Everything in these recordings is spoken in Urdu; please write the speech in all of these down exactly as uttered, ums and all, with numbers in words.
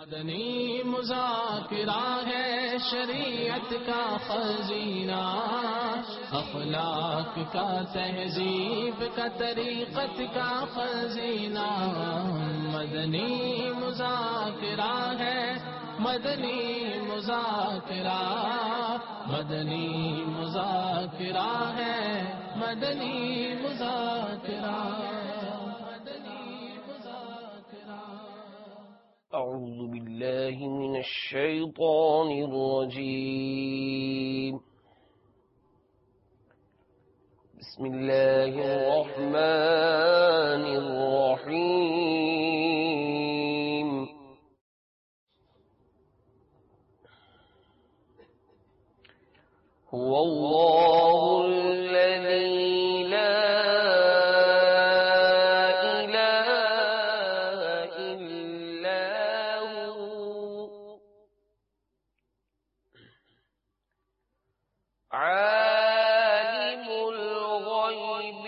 مدنی مذاکرہ ہے شریعت کا خزینہ، اخلاق کا تہذیب کا طریقت کا خزینہ، مدنی مذاکرہ ہے مدنی مذاکرہ، مدنی مذاکرہ ہے مدنی مذاکرہ، مدنی مذاکرہ۔ اعوذ باللہ من الشیطان الرجیم، بسم اللہ الرحمن الرحیم۔ هو اللہ الذی لا الہ الا هو، عالم الغیب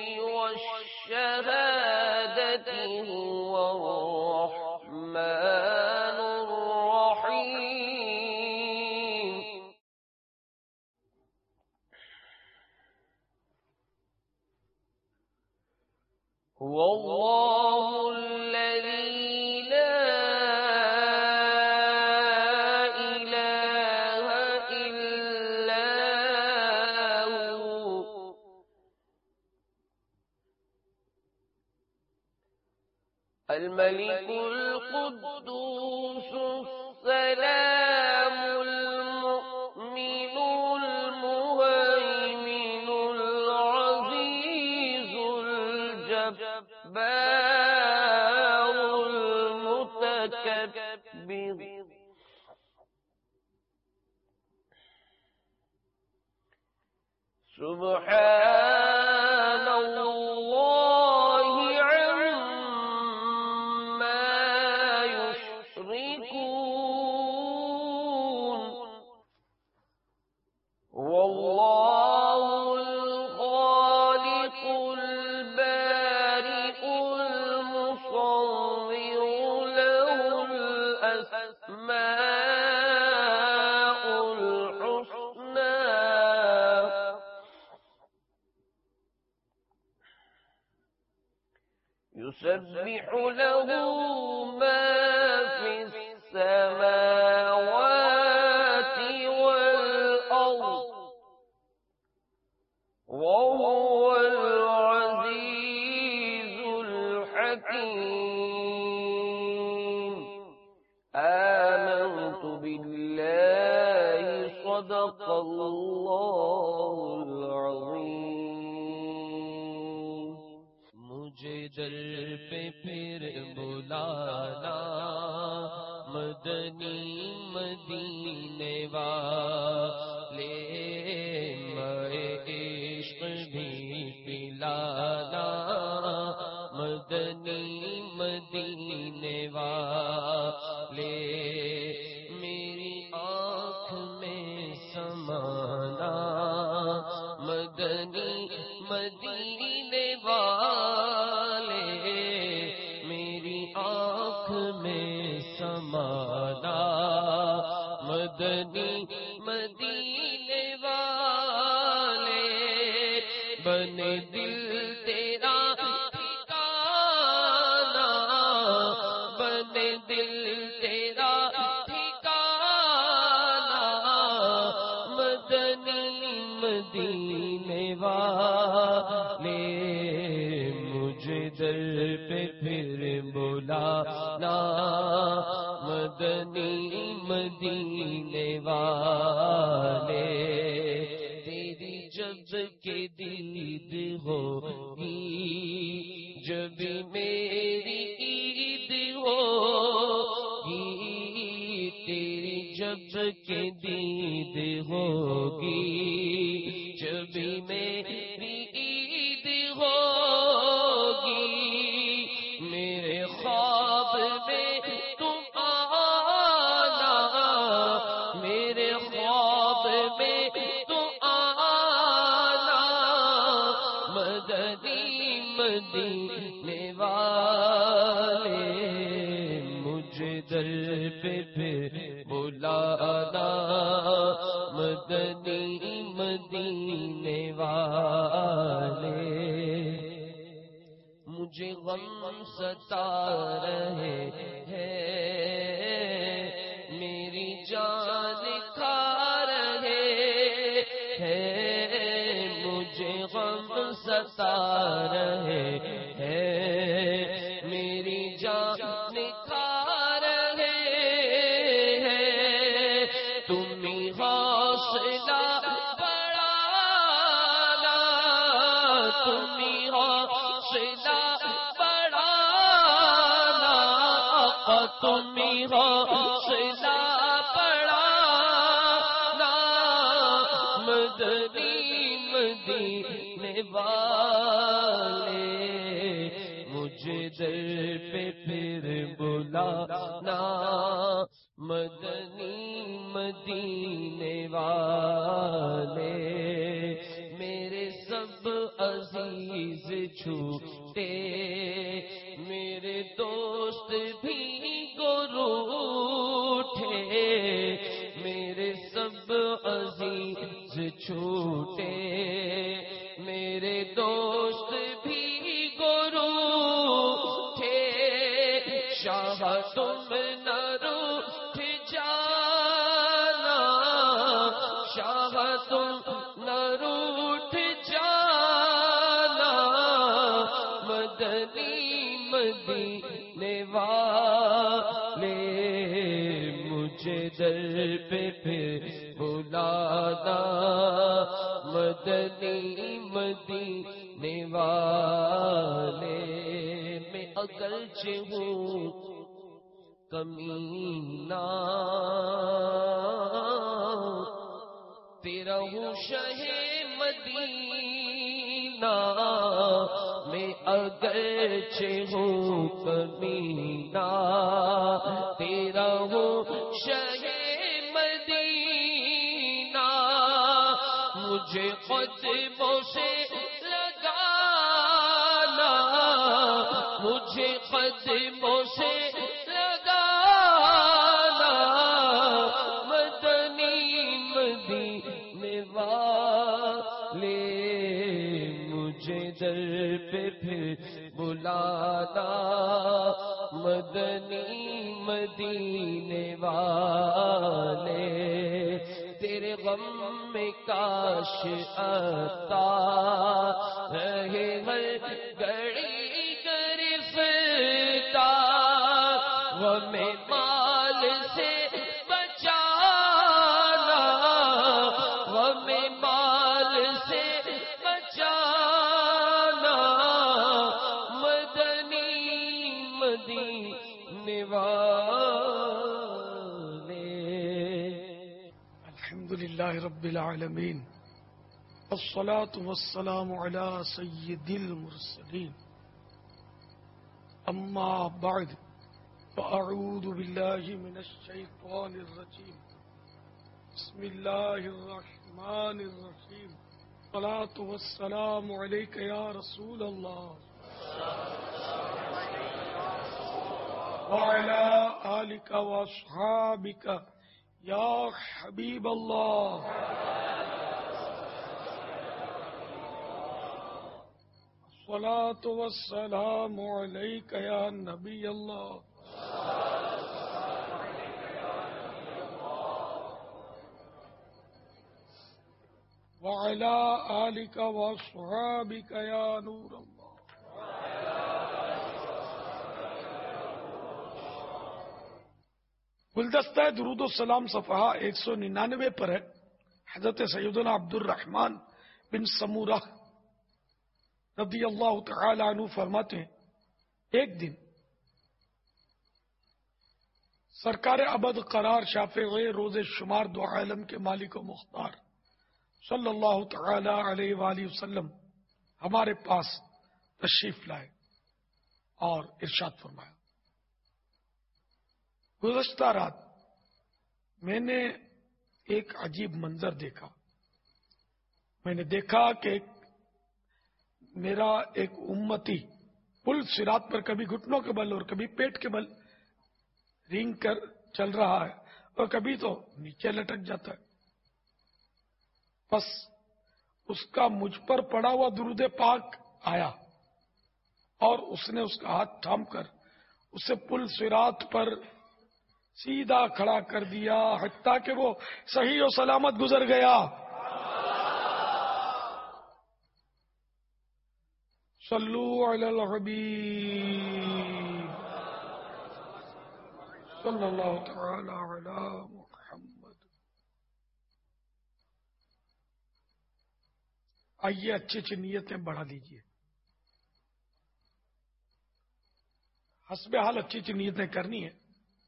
والشہادۃ، هو الرحمن الرحیم۔ هو اللہ الذی لا الہ الا هو، الملک القدوس السلام المؤمن المهيمن العزيز الجبار المتكبر، سبحان اللہ عما يشركون۔ واللہ الخالق البارئ المصور، له الأسماء الحسنى، يسبح له ما في السماوات والأرض، وهو العزيز الحكيم۔ آمنت بالله، صدق الله العظيم۔ مجھے در پہ پھر بلانا، مدنی مدینے والے، مائے عشق بھی پلانا، مدنی مدینے والے، میری آنکھ میں سمانا، مدنی مدینے والے، میری آنکھ میں سمانا، مدنی مدینے والے، بنے دل تیرا ٹھکانا، بنے دل تیرا ٹھکانا، مدنی مدینے والے، مجھے در پہ پھر بلانا، مدنی مدینے والے، تیری جب کے دید ہوگی، جب میری عید ہوگی، تیری جب کے دید ہوگی، جب میری عید ہوگی، میرے خواب میں تم آنا، میرے خواب میں تم آنا، مدنی مدینے والے، مجھے در پہ پھر بلانا مدنی مدینے والے، مجھے غم ستا رہے ہیں میری جان کھا رہے ہیں، مجھے غم ستا رہے ہیں میری جان کھا رہے ہیں، تم ہی حوصلہ بڑھانا، تم ہی حوصلہ بڑھانا، تم ہی حوصلہ بڑھانا، مدنی مدینے والے، مجھے در پہ پھر بلانا مدنی مدینے والے، میرے سب عزیز چھوٹے، میرے دوست بھی گروٹھے، میرے سب عزیز چھوٹے، میرے دوست بھی گروٹھے، شاہ تم نہ روٹھ جانا، شاہ تم نہ روٹھ جانا، مدنی مدینے والے، مجھے در پہ پھر بلانا مدنی مدینے والے، میں اگرچہ ہوں کمینہ تیرا ہوں شہ مدینہ، میں اگرچہ ہوں کمینہ تیرا ہوں شہ مدینہ، مجھے قدموں سے لگانا، مجھے قدموں سے لگانا، مدنی مدینے والے، مجھے در پہ پھر بلانا مدنی مدینے والے، تیرے غم میں کاش آتا رہے ہر گھڑی گرفتار، غم مال سے بچانا، غم مال سے بچانا، مدنی مدینے والے۔ الحمدللہ رب العالمین، والصلاة والسلام علی سید المرسلین، اما بعد فاعوذ باللہ من الشیطان الرجیم، بسم اللہ الرحمن الرحیم، الصلاة والسلام علیک یا رسول اللہ وعلی آلک واصحابک یا حبیب اللہ، الصلاة والسلام علیک یا نبی اللہ، وعلی آلک واصحابک یا نور اللہ۔ گلدستہ درود و سلام صفحہ ایک سو ننانوے پر ہے۔ حضرت سیدنا عبد الرحمن بن سمورہ رضی اللہ تعالی عنہ فرماتے ہیں، ایک دن سرکار ابد قرار شافع روز شمار دو عالم کے مالک و مختار صلی اللہ تعالی علیہ وآلہ وسلم ہمارے پاس تشریف لائے اور ارشاد فرمایا، گزشتہ رات میں نے ایک عجیب منظر دیکھا، میں نے دیکھا کہ میرا ایک امتی پل صراط پر کبھی گھٹنوں کے بل اور کبھی پیٹ کے بل رینگ کر چل رہا ہے اور کبھی تو نیچے لٹک جاتا ہے. بس اس کا مجھ پر پڑا ہوا درود پاک آیا اور اس نے اس کا ہاتھ تھام کر اسے پل صراط پر سیدھا کھڑا کر دیا حتیٰ کہ وہ صحیح و سلامت گزر گیا. صلو علی الحبیب صلی اللہ تعالی علی محمد. آئیے اچھی اچھی نیتیں بڑھا دیجیے. حسب حال اچھی اچھی نیتیں کرنی ہے.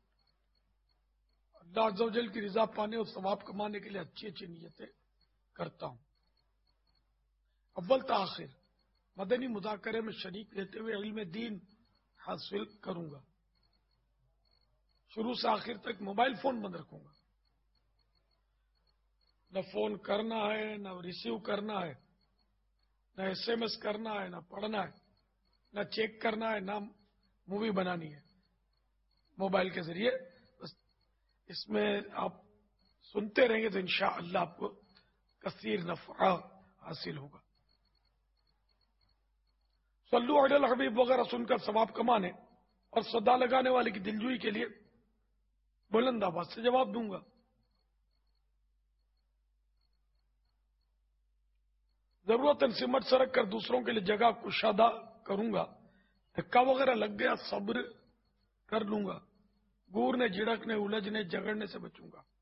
اللہ عز و جل کی رضا پانے اور ثواب کمانے کے لیے اچھی اچھی نیتیں کرتا ہوں. اول تاخیر مدنی مذاکرے میں شریک رہتے ہوئے علم دین حاصل کروں گا. شروع سے آخر تک موبائل فون بند رکھوں گا. نہ فون کرنا ہے، نہ ریسیو کرنا ہے، نہ ایس ایم ایس کرنا ہے، نہ پڑھنا ہے، نہ چیک کرنا ہے، نہ مووی بنانی ہے. موبائل کے ذریعے بس اس میں آپ سنتے رہیں گے تو انشاءاللہ آپ کو کثیر نفع حاصل ہوگا. صلو علی الحبیب وغیرہ سن کر ثواب کمانے اور صدا لگانے والے کی دلجوئی کے لیے بلند آواز سے جواب دوں گا. ضرورت سمٹ سرک کر دوسروں کے لیے جگہ کشادہ کروں گا. دھکا وغیرہ لگ گیا صبر کر لوں گا. گورنے جھڑکنے الجھنے جگڑنے سے بچوں گا.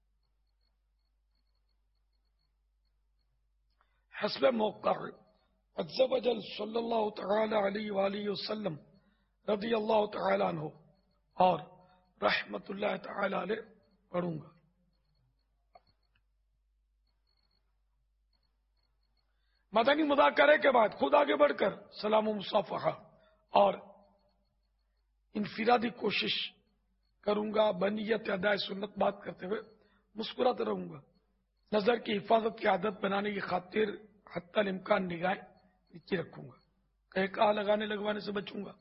حسب موقع عز و جل صلی اللہ تعالی علیہ وآلہ وسلم رضی اللہ تعالی عنہ اور رحمت اللہ تعالی علیہ پڑھوں گا. مدنی مذاکرے کے بعد خود آگے بڑھ کر سلام و مصافحہ اور انفرادی کوشش کروں گا. بنیت ادائے سنت بات کرتے ہوئے مسکراتا رہوں گا. نظر کی حفاظت کی عادت بنانے کی خاطر حتی الامکان نگاہیں نیچے رکھوں گا. کہہ کہا لگانے لگوانے سے بچوں گا.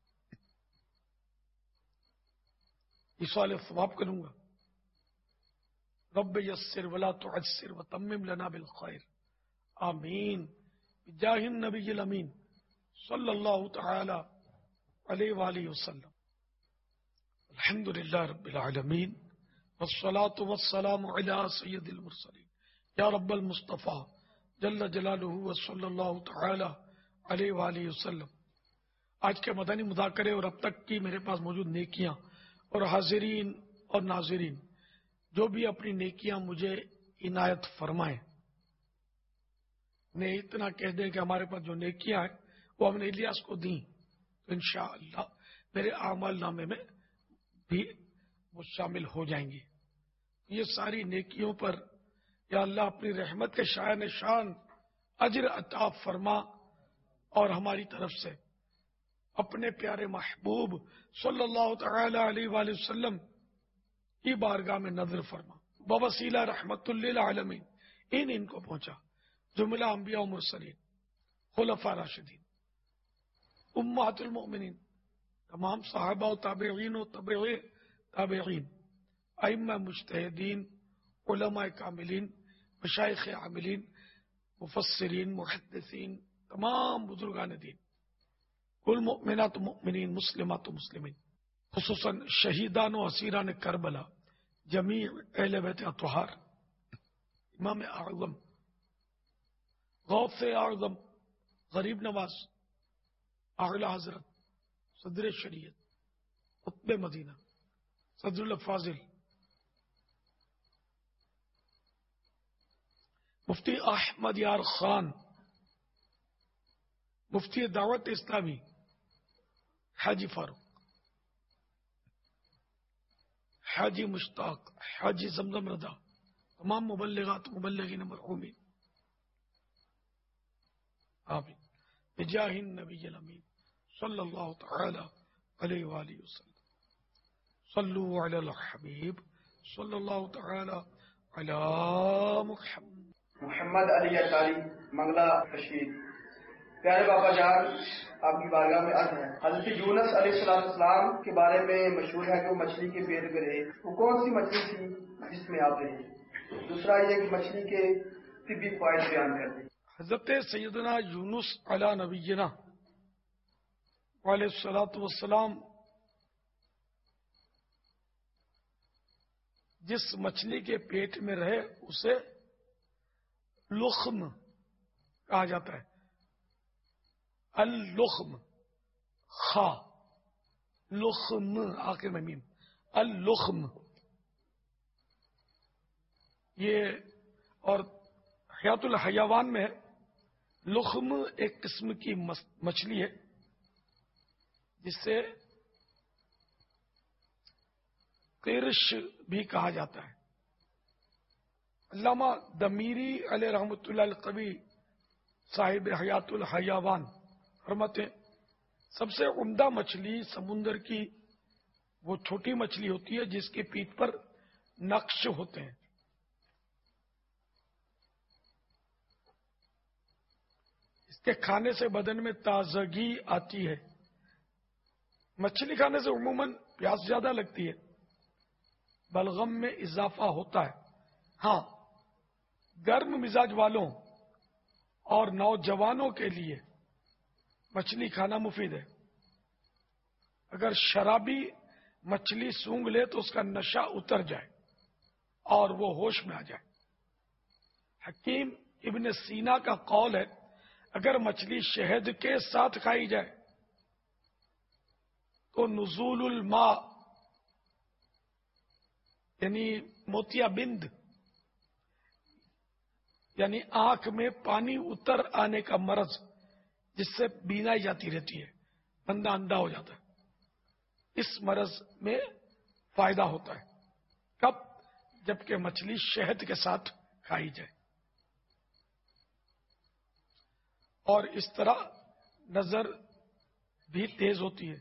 ایصال ثواب کروں گا. رب یسر ولا تعسر وتمم لنا بالخیر آمین بجاہ النبی الامین صلی اللہ تعالی علیہ وآلہ وسلم. الحمد للہ رب العالمین والصلاة والسلام علی سید المرسلین یا رب المصطفیٰ جل جلالہ وصلی اللہ تعالی علیہ وآلہ وسلم. آج کے مدنی مذاکرے اور اب تک کی میرے پاس موجود نیکیاں اور حاضرین اور ناظرین جو بھی اپنی نیکیاں مجھے عنایت فرمائیں، نے اتنا کہہ دیں کہ ہمارے پاس جو نیکیاں ہیں وہ ہم نے الیاس کو دیں تو انشاءاللہ میرے اعمال نامے میں بھی وہ شامل ہو جائیں گی. یہ ساری نیکیوں پر یا اللہ اپنی رحمت کے شایان شان اجر عطا فرما اور ہماری طرف سے اپنے پیارے محبوب صلی اللہ تعالی علیہ وآلہ وسلم کی بارگاہ میں نظر فرما. بوسیلہ رحمت للعالمین ان ان کو پہنچا جملہ انبیاء و مرسلین، خلفاء راشدین، امہات المؤمنین، تمام صحابہ و تابعین و تبع تابعین، ائمہ مجتہدین، علماء کاملین، مشائخ عاملین، مفسرین، محدثین، تمام بزرگان دین، کل مؤمنات و مؤمنین، مسلمات و مسلمین، خصوصاً شہیدان و اسیران کربلا، جمیع اہل بیت اطہار، امام اعظم، غوث اعظم، غریب نواز، اعلی حضرت، صدر شریعت، قطب مدینہ، صدر الفاضل، مفتی احمد یار خان، مفتی دعوت اسلامی حاجی فاروق، حاجی مشتاق، حاجی زمزم رضا، تمام مبلغات مبلغین مرحومین، آمین بجاہ النبی الامین صلی اللہ تعالی علیہ وآلہ وسلم. صلو علی الحبیب صلی اللہ تعالی علی محمد. محمد علی اطاری منگلہ کشمیر. پیارے باپا جان، آپ کی بارگاہ میں عرض ہے، حضرت یونس علیہ السلام کے بارے میں مشہور ہے کہ وہ مچھلی کے پیٹ میں رہے، وہ کون سی مچھلی تھی جس میں آپ رہے؟ دوسرا یہ کہ مچھلی کے طبی فوائد بیان کر دیں۔ حضرت سیدنا یونس علی نبینا علیہ الصلوۃ والسلام جس مچھلی کے پیٹ میں رہے اسے لخم کہا جاتا ہے، اللخم، خا لخم آخر میں میم، اللخم یہ، اور حیات الحیوان میں لخم ایک قسم کی مچھلی ہے جس سے قرش بھی کہا جاتا ہے۔ علامہ دمیری علیہ رحمۃ اللہ القوی صاحب حیات الحیوان فرماتے ہیں سب سے عمدہ مچھلی سمندر کی وہ چھوٹی مچھلی ہوتی ہے جس کی پیٹھ پر نقش ہوتے ہیں۔ اس کے کھانے سے بدن میں تازگی آتی ہے۔ مچھلی کھانے سے عموماً پیاس زیادہ لگتی ہے، بلغم میں اضافہ ہوتا ہے۔ ہاں، گرم مزاج والوں اور نوجوانوں کے لیے مچھلی کھانا مفید ہے۔ اگر شرابی مچھلی سونگھ لے تو اس کا نشہ اتر جائے اور وہ ہوش میں آ جائے۔ حکیم ابن سینا کا قول ہے اگر مچھلی شہد کے ساتھ کھائی جائے تو نزول الماء یعنی موتیا بند یعنی آنکھ میں پانی اتر آنے کا مرض جس سے بینائی جاتی رہتی ہے، بندہ اندھا ہو جاتا ہے، اس مرض میں فائدہ ہوتا ہے۔ کب؟ جبکہ مچھلی شہد کے ساتھ کھائی جائے، اور اس طرح نظر بھی تیز ہوتی ہے۔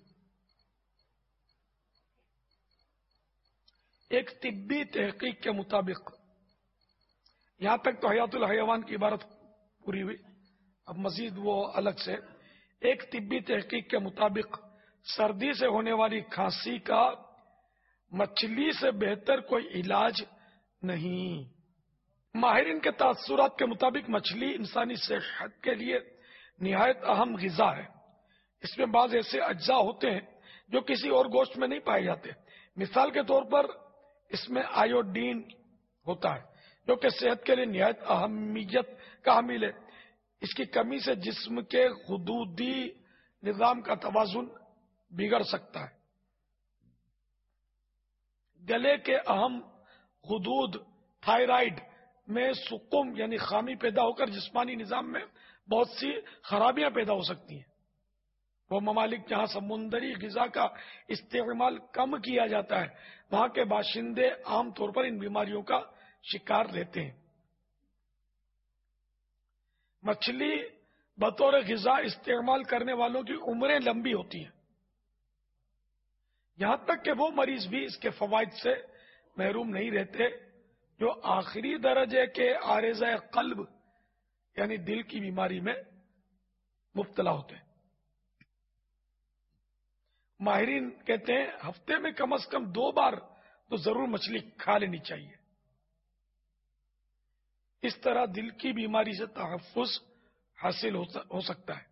ایک طبی تحقیق کے مطابق، یہاں تک تو حیات الحیوان کی عبارت پوری ہوئی، اب مزید وہ الگ سے، ایک طبی تحقیق کے مطابق سردی سے ہونے والی کھانسی کا مچھلی سے بہتر کوئی علاج نہیں۔ ماہرین کے تاثرات کے مطابق مچھلی انسانی صحت کے لیے نہایت اہم غذا ہے۔ اس میں بعض ایسے اجزاء ہوتے ہیں جو کسی اور گوشت میں نہیں پائے جاتے۔ مثال کے طور پر اس میں آیوڈین ہوتا ہے جو کہ صحت کے لیے نہایت اہمیت کا حامل ہے۔ اس کی کمی سے جسم کے غدودی نظام کا توازن بگڑ سکتا ہے۔ گلے کے اہم غدود تھائرائیڈ میں سقم یعنی خامی پیدا ہو کر جسمانی نظام میں بہت سی خرابیاں پیدا ہو سکتی ہیں۔ وہ ممالک جہاں سمندری غذا کا استعمال کم کیا جاتا ہے وہاں کے باشندے عام طور پر ان بیماریوں کا شکار رہتے ہیں۔ مچھلی بطور غذا استعمال کرنے والوں کی عمریں لمبی ہوتی ہیں، یہاں تک کہ وہ مریض بھی اس کے فوائد سے محروم نہیں رہتے جو آخری درجے کے عارضہ قلب یعنی دل کی بیماری میں مبتلا ہوتے ہیں۔ ماہرین کہتے ہیں ہفتے میں کم از کم دو بار تو ضرور مچھلی کھا لینی چاہیے، اس طرح دل کی بیماری سے تحفظ حاصل ہو سکتا ہے۔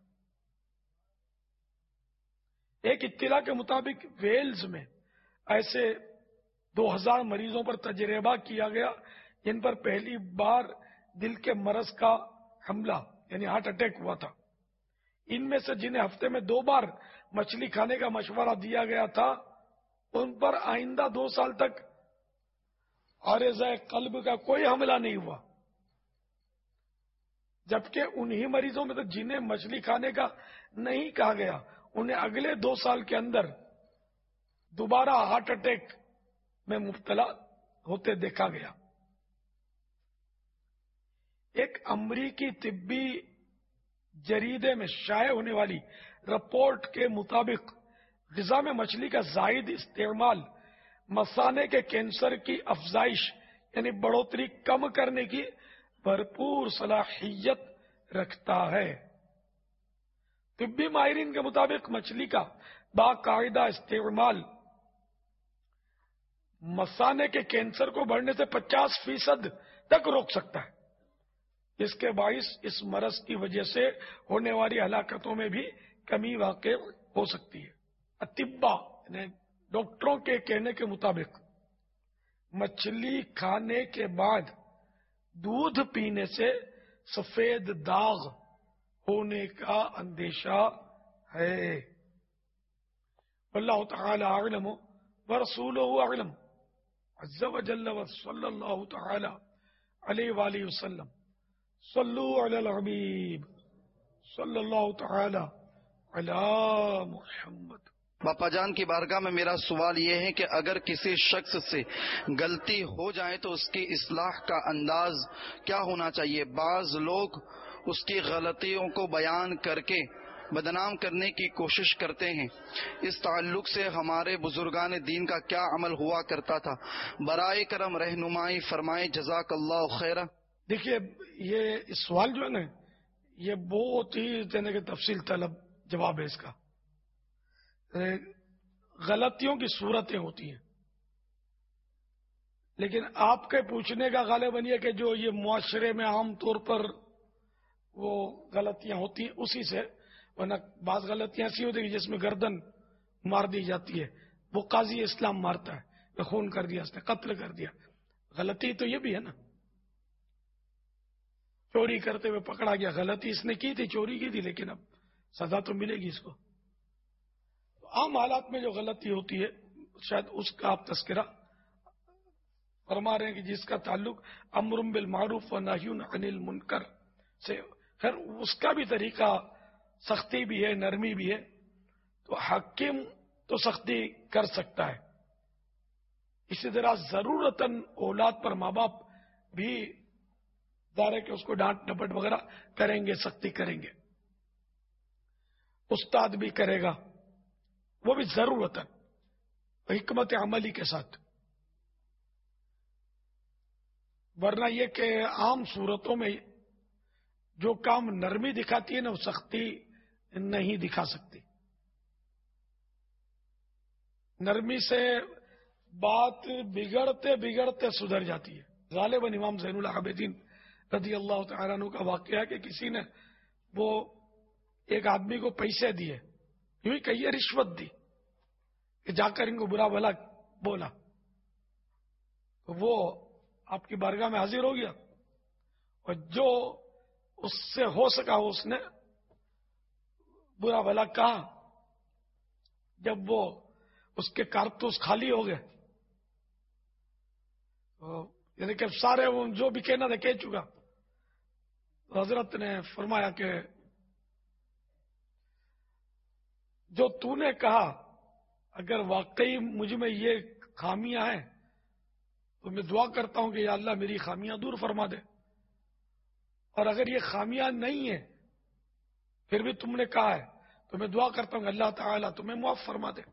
ایک اطلاع کے مطابق ویلز میں ایسے دو ہزار مریضوں پر تجربہ کیا گیا جن پر پہلی بار دل کے مرض کا حملہ یعنی ہارٹ اٹیک ہوا تھا۔ ان میں سے جنہیں ہفتے میں دو بار مچھلی کھانے کا مشورہ دیا گیا تھا ان پر آئندہ دو سال تک عارضہ قلب کا کوئی حملہ نہیں ہوا، جبکہ انہی مریضوں میں تو جنہیں مچھلی کھانے کا نہیں کہا گیا انہیں اگلے دو سال کے اندر دوبارہ ہارٹ اٹیک میں مبتلا ہوتے دیکھا گیا۔ ایک امریکی طبی جریدے میں شائع ہونے والی رپورٹ کے مطابق غذا میں مچھلی کا زائد استعمال مثانے کے کینسر کی افزائش یعنی بڑھوتری کم کرنے کی بھرپور صلاحیت رکھتا ہے۔ طبی ماہرین کے مطابق مچھلی کا باقاعدہ استعمال مثانے کے کینسر کو بڑھنے سے پچاس فیصد تک روک سکتا ہے، اس کے باعث اس مرض کی وجہ سے ہونے والی ہلاکتوں میں بھی کمی واقع ہو سکتی ہے۔ اطباء یعنی ڈاکٹروں کے کہنے کے مطابق مچھلی کھانے کے بعد دودھ پینے سے سفید داغ ہونے کا اندیشہ ہے۔ واللہ تعالی اعلم ورسولہ اعلم عز وجل وصلی اللہ تعالی علیہ وآلہ وسلم صلو علی الحبیب صلی اللہ تعالی علی محمد۔ باپا جان کی بارگاہ میں میرا سوال یہ ہے کہ اگر کسی شخص سے غلطی ہو جائے تو اس کی اصلاح کا انداز کیا ہونا چاہیے؟ بعض لوگ اس کی غلطیوں کو بیان کر کے بدنام کرنے کی کوشش کرتے ہیں، اس تعلق سے ہمارے بزرگان دین کا کیا عمل ہوا کرتا تھا؟ برائے کرم رہنمائی فرمائے، جزاک اللہ خیرہ۔ دیکھیے یہ سوال جو ہے نا یہ بہت ہی دینے کے تفصیل طلب جواب ہے اس کا۔ غلطیوں کی صورتیں ہوتی ہیں، لیکن آپ کے پوچھنے کا غالباً یہ کہ جو یہ معاشرے میں عام طور پر وہ غلطیاں ہوتی ہیں اسی سے، ورنہ بعض غلطیاں ایسی ہوتی ہیں جس میں گردن مار دی جاتی ہے، وہ قاضی اسلام مارتا ہے، وہ خون کر دیا، اس نے قتل کر دیا۔ غلطی تو یہ بھی ہے نا، چوری کرتے ہوئے پکڑا گیا، غلطی اس نے کی تھی، چوری کی تھی، لیکن اب سزا تو ملے گی اس کو۔ عام حالات میں جو غلطی ہوتی ہے شاید اس کا آپ تذکرہ فرما رہے ہیں کہ جس کا تعلق امر بالمعروف و نہی عن المنکر سے، خیر اس کا بھی طریقہ سختی بھی ہے، نرمی بھی ہے، تو حاکم تو سختی کر سکتا ہے، اسی طرح ضرورتاً اولاد پر ماں باپ بھی ظاہر ہے کہ اس کو ڈانٹ ڈپٹ وغیرہ کریں گے، سختی کریں گے، استاد بھی کرے گا، وہ بھی ضرورتاً حکمت عملی کے ساتھ، ورنہ یہ کہ عام صورتوں میں جو کام نرمی دکھاتی ہے نا وہ سختی نہیں دکھا سکتی۔ نرمی سے بات بگڑتے بگڑتے سدھر جاتی ہے۔ غالباً امام زین العابدین رضی اللہ تعالیٰ عنہ کا واقعہ ہے کہ کسی نے وہ ایک آدمی کو پیسے دیے، یوں ہی کہیے رشوت دی، کہ جا کر ان کو برا بھلا بولا، تو وہ آپ کی بارگاہ میں حاضر ہو گیا اور جو اس سے ہو سکا اس نے برا بھلا کہا۔ جب وہ اس کے کارتوس خالی ہو گئے، یعنی کہ سارے وہ جو بھی کہنا تھا کہہ چکا، تو حضرت نے فرمایا کہ جو تو نے کہا اگر واقعی مجھ میں یہ خامیاں ہیں تو میں دعا کرتا ہوں کہ یا اللہ میری خامیاں دور فرما دے، اور اگر یہ خامیاں نہیں ہیں پھر بھی تم نے کہا ہے تو میں دعا کرتا ہوں کہ اللہ تعالیٰ تمہیں معاف فرما دے۔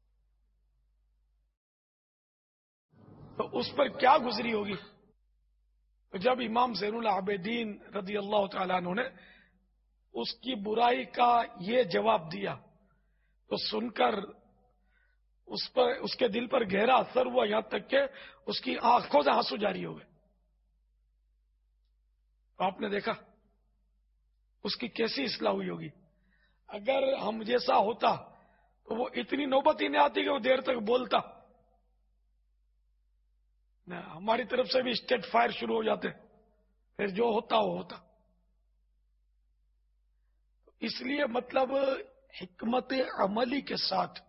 تو اس پر کیا گزری ہوگی؟ تو جب امام زین العابدین رضی اللہ تعالیٰ عنہ نے اس کی برائی کا یہ جواب دیا تو سن کر اس پر اس کے دل پر گہرا اثر ہوا، یہاں تک کہ اس کی آنکھوں سے آنسو جاری ہو گئے۔ آپ نے دیکھا اس کی کیسی اصلاح ہوئی ہوگی۔ اگر ہم جیسا ہوتا تو وہ اتنی نوبت ہی نہیں آتی کہ وہ دیر تک بولتا، ہماری طرف سے بھی اسٹیٹ فائر شروع ہو جاتے، پھر جو ہوتا وہ ہوتا۔ اس لیے مطلب حکمت عملی کے ساتھ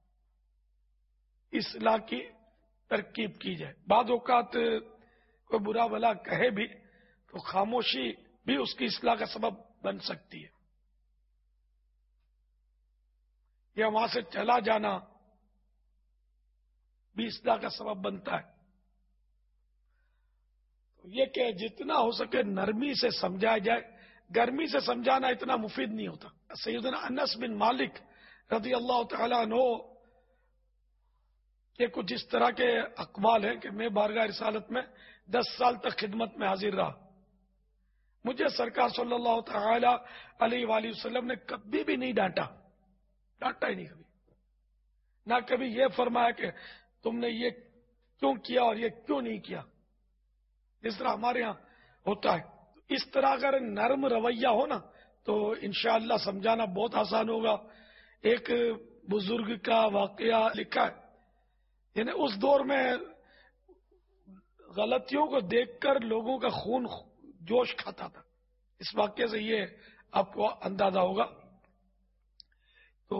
اصلاح کی ترکیب کی جائے۔ بعض اوقات کوئی برا بھلا کہے بھی تو خاموشی بھی اس کی اصلاح کا سبب بن سکتی ہے، یا وہاں سے چلا جانا بھی اصلاح کا سبب بنتا ہے۔ یہ کہ جتنا ہو سکے نرمی سے سمجھایا جائے، گرمی سے سمجھانا اتنا مفید نہیں ہوتا۔ سیدنا انس بن مالک رضی اللہ تعالیٰ عنہ کہ کچھ اس طرح کے اقوال ہیں کہ میں بارگاہ رسالت میں دس سال تک خدمت میں حاضر رہا، مجھے سرکار صلی اللہ تعالی علیہ وآلہ وسلم نے کبھی بھی نہیں ڈانٹا، ڈانٹا ہی نہیں کبھی، نہ کبھی یہ فرمایا کہ تم نے یہ کیوں کیا اور یہ کیوں نہیں کیا، جس طرح ہمارے ہاں ہوتا ہے۔ اس طرح اگر نرم رویہ ہو نا تو انشاءاللہ سمجھانا بہت آسان ہوگا۔ ایک بزرگ کا واقعہ لکھا ہے، یعنی اس دور میں غلطیوں کو دیکھ کر لوگوں کا خون جوش کھاتا تھا۔ اس واقعے سے یہ آپ کو اندازہ ہوگا۔ تو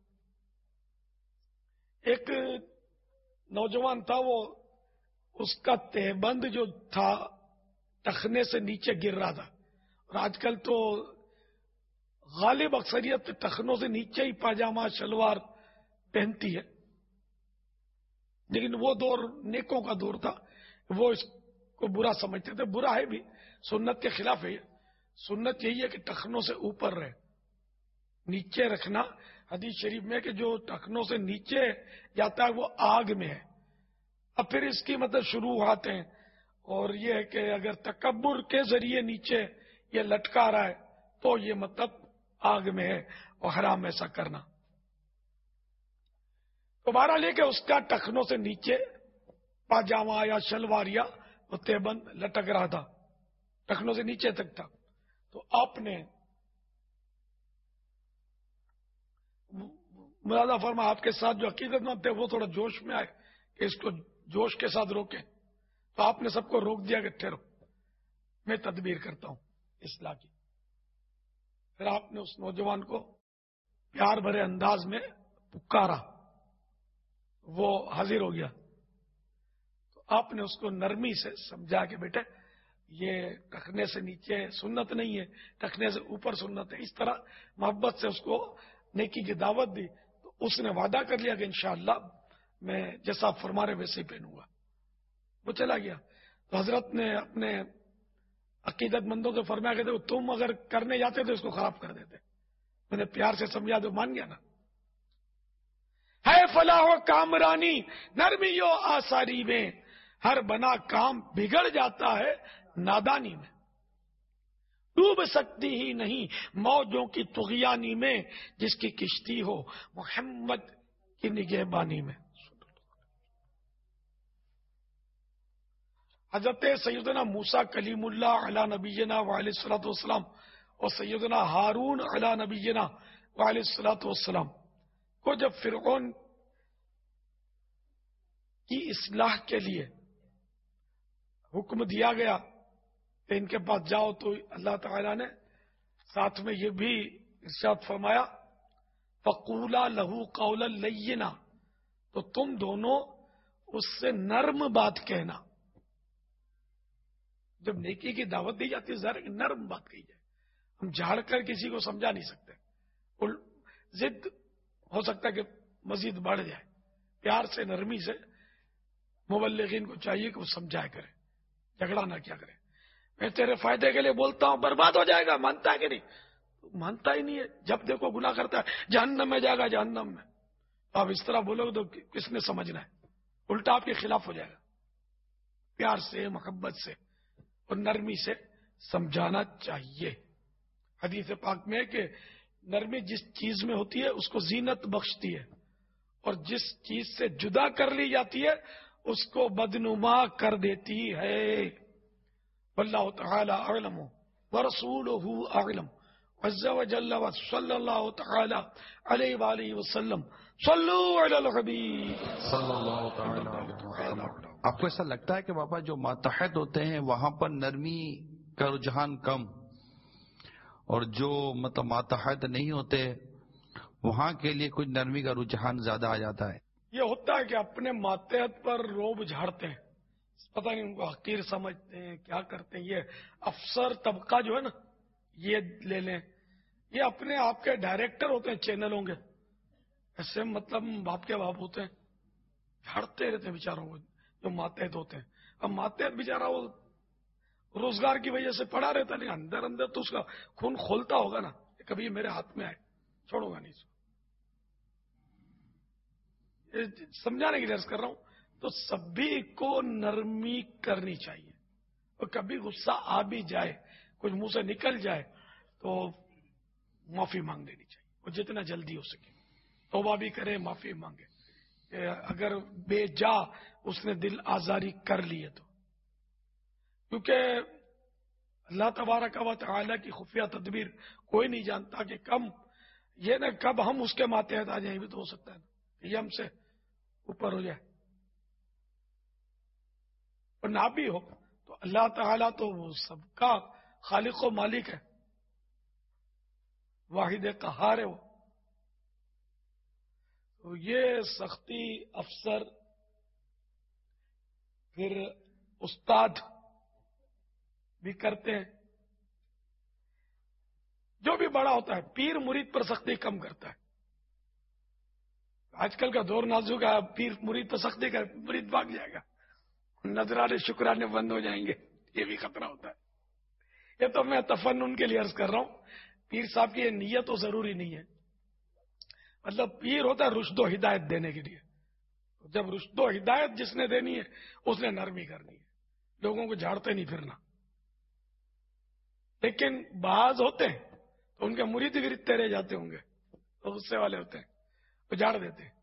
ایک نوجوان تھا، وہ اس کا تہبند جو تھا ٹخنے سے نیچے گر رہا تھا، اور آج کل تو غالب اکثریت ٹخنوں سے نیچے ہی پاجامہ شلوار پہنتی ہے، لیکن وہ دور نیکوں کا دور تھا، وہ اس کو برا سمجھتے تھے۔ برا ہے بھی، سنت کے خلاف ہے۔ سنت یہی ہے کہ ٹخنوں سے اوپر رہے، نیچے رکھنا۔ حدیث شریف میں کہ جو ٹخنوں سے نیچے جاتا ہے وہ آگ میں ہے۔ اب پھر اس کی مطلب شروعات ہیں، اور یہ ہے کہ اگر تکبر کے ذریعے نیچے یہ لٹکا رہا ہے تو یہ مطلب آگ میں ہے اور حرام ایسا کرنا۔ تو بہرحال لے کے اس کا ٹخنوں سے نیچے پاجامہ یا شلوار یا تہبند لٹک رہا تھا، ٹخنوں سے نیچے تک تھا۔ تو آپ نے مرادہ فرما آپ کے ساتھ جو عقیدت مند تھے وہ تھوڑا جوش میں آئے کہ اس کو جوش کے ساتھ روکیں، تو آپ نے سب کو روک دیا کہ ٹھہرو، میں تدبیر کرتا ہوں اصلاح کی۔ پھر آپ نے اس نوجوان کو پیار بھرے انداز میں پکارا، وہ حاضر ہو گیا۔ تو آپ نے اس کو نرمی سے سمجھا کہ بیٹے یہ ٹخنے سے نیچے سنت نہیں ہے، ٹخنے سے اوپر سنت ہے۔ اس طرح محبت سے اس کو نیکی کی دعوت دی، تو اس نے وعدہ کر لیا کہ انشاءاللہ میں جیسا آپ فرما رہے ویسے ہی پہنوں گا۔ وہ چلا گیا۔ تو حضرت نے اپنے عقیدت مندوں سے فرمایا کہ تم اگر کرنے جاتے تو اس کو خراب کر دیتے، میں نے پیار سے سمجھا تو مان گیا نا۔ ہے فلاح و کامرانی نرمی و آساری میں، ہر بنا کام بگڑ جاتا ہے نادانی میں، ڈوب سکتی ہی نہیں موجوں کی طغیانی میں، جس کی کشتی ہو محمد کی نگہبانی میں۔ حضرت سیدنا موسیٰ کلیم اللہ علی نبینا وعلیہ الصلوۃ والسلام اور سیدنا ہارون علی نبینا وعلیہ الصلوۃ والسلام کو جب فرعون کی اصلاح کے لیے حکم دیا گیا کہ ان کے پاس جاؤ، تو اللہ تعالی نے ساتھ میں یہ بھی ارشاد فرمایا فقولا لہو قولا لینا، تو تم دونوں اس سے نرم بات کہنا۔ جب نیکی کی دعوت دی جاتی ہے ظاہر کہ نرم بات کہی جائے، ہم جھاڑ کر کسی کو سمجھا نہیں سکتے، ضد ہو سکتا ہے کہ مزید بڑھ جائے۔ پیار سے نرمی سے مبلغین کو چاہیے کہ وہ سمجھائے کرے، جھگڑا نہ کیا کرے۔ میں تیرے فائدے کے لیے بولتا ہوں، برباد ہو جائے گا، مانتا ہے کہ نہیں؟ مانتا ہی نہیں ہے، جب دیکھو گناہ کرتا ہے، جہنم میں جائے گا، جہنم میں۔ آپ اس طرح بولو گے تو کس نے سمجھنا ہے؟ الٹا آپ کے خلاف ہو جائے گا۔ پیار سے، محبت سے اور نرمی سے سمجھانا چاہیے۔ حدیث پاک میں ہے کہ نرمی جس چیز میں ہوتی ہے اس کو زینت بخشتی ہے، اور جس چیز سے جدا کر لی جاتی ہے اس کو بدنما کر دیتی ہے۔ واللہ تعالی اعلم ورسولہ اعلم عز وجل وصلی اللہ تعالی علیہ وآلہ وسلم صلو علی الحبیب صلی اللہ تعالی علیہ وسلم۔ آپ کو ایسا لگتا ہے کہ بابا جو ماتحت ہوتے ہیں وہاں پر نرمی کا رجحان کم، اور جو مطلب ماتحت نہیں ہوتے وہاں کے لیے کچھ نرمی کا رجحان زیادہ آ جاتا ہے؟ یہ ہوتا ہے کہ اپنے ماتحت پر روب جھاڑتے ہیں، پتہ نہیں ان کو حقیر سمجھتے ہیں، کیا کرتے ہیں۔ یہ افسر طبقہ جو ہے نا، یہ لے لیں، یہ اپنے آپ کے ڈائریکٹر ہوتے ہیں چینلوں کے، ایسے مطلب باپ کے باپ ہوتے ہیں، جھاڑتے رہتے ہیں بیچاروں کو جو ماتحت ہوتے ہیں۔ اب ماتحت بیچارہ وہ روزگار کی وجہ سے پڑا رہتا، نہیں اندر اندر تو اس کا خون کھولتا ہوگا نا، کبھی میرے ہاتھ میں آئے چھوڑوں گا نہیں اس کو۔ سمجھانے کی درس کر رہا ہوں۔ تو سبھی کو نرمی کرنی چاہیے، اور کبھی غصہ آ بھی جائے کچھ منہ سے نکل جائے تو معافی مانگ لینی چاہیے، اور جتنا جلدی ہو سکے توبہ بھی کرے، معافی مانگے. اگر بے جا اس نے دل آزاری کر لی ہے تو، کیونکہ اللہ تبارک و تعالی کی خفیہ تدبیر کوئی نہیں جانتا کہ کم یہ نہ کب ہم اس کے ماتحت آ جائیں. بھی تو ہو سکتا ہے نا یہ ہم سے اوپر ہو جائے، اور نہ بھی ہو تو اللہ تعالیٰ تو وہ سب کا خالق و مالک ہے، واحد قہار ہے وہ. تو یہ سختی افسر پھر استاد بھی کرتے ہیں. جو بھی بڑا ہوتا ہے پیر مرید پر سختی کم کرتا ہے. آج کل کا دور نازک ہے، پیر مرید پر سختی کر مرید بھاگ جائے گا، نذرانے شکرانے بند ہو جائیں گے، یہ بھی خطرہ ہوتا ہے. یہ تو میں تفنن کے لیے عرض کر رہا ہوں، پیر صاحب کی یہ نیت تو ضروری نہیں ہے. مطلب پیر ہوتا ہے رشد و ہدایت دینے کے لیے. جب رشد و ہدایت جس نے دینی ہے اس نے نرمی کرنی ہے، لوگوں کو جھاڑتے نہیں پھرنا. لیکن بعض ہوتے ہیں تو ان کے مرید گرتے رہ جاتے ہوں گے، تو غصے والے ہوتے ہیں، وہ جھاڑ دیتے ہیں.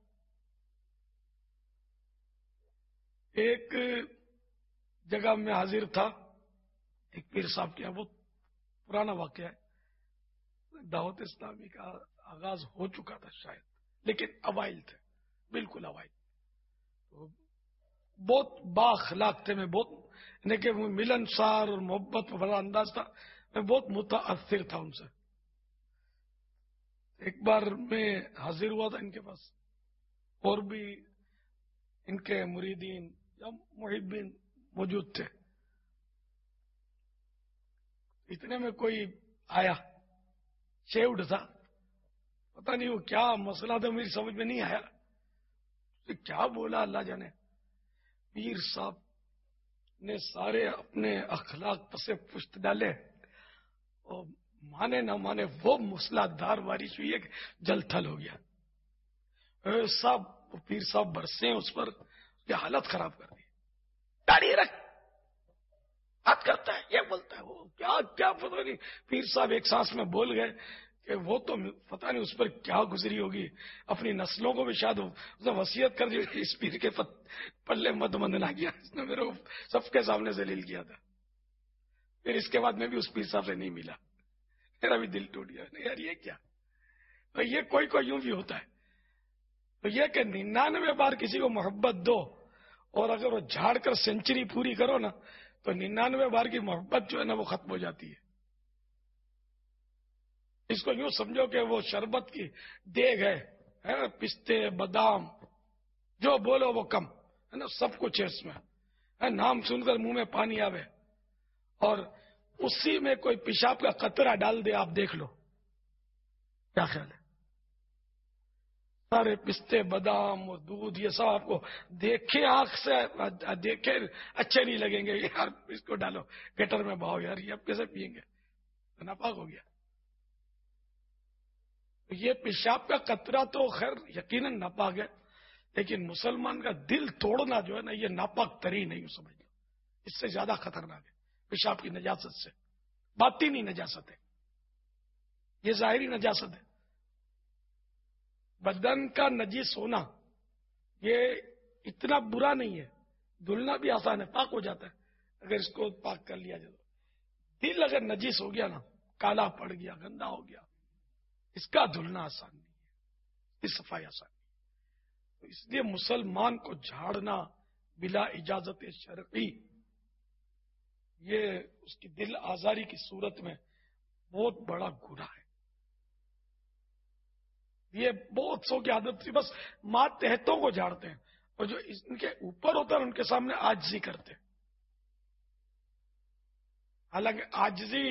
ایک جگہ میں حاضر تھا، ایک پیر صاحب کیا، بہت پرانا واقعہ ہے. دعوت اسلامی کا آغاز ہو چکا تھا شاید، لیکن اوائل تھے، بالکل اوائل. بہت بااخلاق تھے، میں بہت یعنی کہ ملنسار اور محبت بڑا انداز تھا، میں بہت متاثر تھا ان سے. ایک بار میں حاضر ہوا تھا ان کے پاس، اور بھی ان کے مریدین یا محبین موجود تھے. اتنے میں کوئی آیا، شیوڈ تھا، پتہ نہیں وہ کیا مسئلہ تھا، میری سمجھ میں نہیں آیا کیا بولا، اللہ جانے. پیر صاحب نے سارے اپنے اخلاق پسے پشت ڈالے، اور مانے نہ مانے وہ مسلح دار بارش ہوئی ہے کہ جل تھل ہو گیا. صاحب پیر صاحب برسے اس پر، یہ حالت خراب کر دی. داڑھی رکھ، بات کرتا ہے، یہ بولتا ہے، وہ کیا کیا پتہ نہیں. پیر صاحب ایک سانس میں بول گئے کہ وہ تو پتہ نہیں اس پر کیا گزری ہوگی، اپنی نسلوں کو بھی شاید اس نے وصیت کر دی، اس پیر کے پلے مد مند نہ گیا، اس نے میرے سب کے سامنے ذلیل کیا تھا. پھر اس کے بعد میں بھی اس پیر صاحب سے نہیں ملا، میرا بھی دل ٹوٹ گیا. یار یہ کیا، تو یہ کوئی کوئی یوں بھی ہوتا ہے. تو یہ کہ ننانوے بار کسی کو محبت دو، اور اگر وہ جھاڑ کر سینچری پوری کرو نا تو ننانوے بار کی محبت جو ہے نا وہ ختم ہو جاتی ہے. اس کو یوں سمجھو کہ وہ شربت کی دیگ ہے، پستے بادام جو بولو وہ کم ہے نا، سب کچھ ہے اس میں. نام سن کر منہ میں پانی آوے، اور اسی میں کوئی پیشاب کا قطرہ ڈال دے، آپ دیکھ لو کیا خیال ہے. سارے پستے بادام اور دودھ یہ سب آپ کو دیکھے آنکھ سے دیکھے اچھے نہیں لگیں گے. یار اس کو ڈالو گٹر میں بہاؤ، یار یہ اب کیسے پیئیں گے، ناپاک ہو گیا. یہ پیشاب کا قطرہ تو خیر یقیناً ناپاک ہے، لیکن مسلمان کا دل توڑنا جو ہے نا یہ ناپاک ترین نہیں سمجھ لو، اس سے زیادہ خطرناک ہے پیشاب کی نجاست سے. باطنی نجاست ہے، یہ ظاہری نجاست ہے. بدن کا نجیس ہونا یہ اتنا برا نہیں ہے، دھلنا بھی آسان ہے، پاک ہو جاتا ہے اگر اس کو پاک کر لیا جائے. دل اگر نجیس ہو گیا نا، کالا پڑ گیا، گندا ہو گیا، اس کا دھلنا آسان نہیں ہے، اس صفائی آسان نہیں ہے. تو اس لیے مسلمان کو جھاڑنا بلا اجازت شرعی یہ اس کی دل آزاری کی صورت میں بہت بڑا گناہ ہے. یہ بہت سو کی عادت تھی، بس ماتحتوں کو جھاڑتے ہیں، اور جو ان کے اوپر ہوتا ہے ان کے سامنے عاجزی کرتے ہیں. حالانکہ عاجزی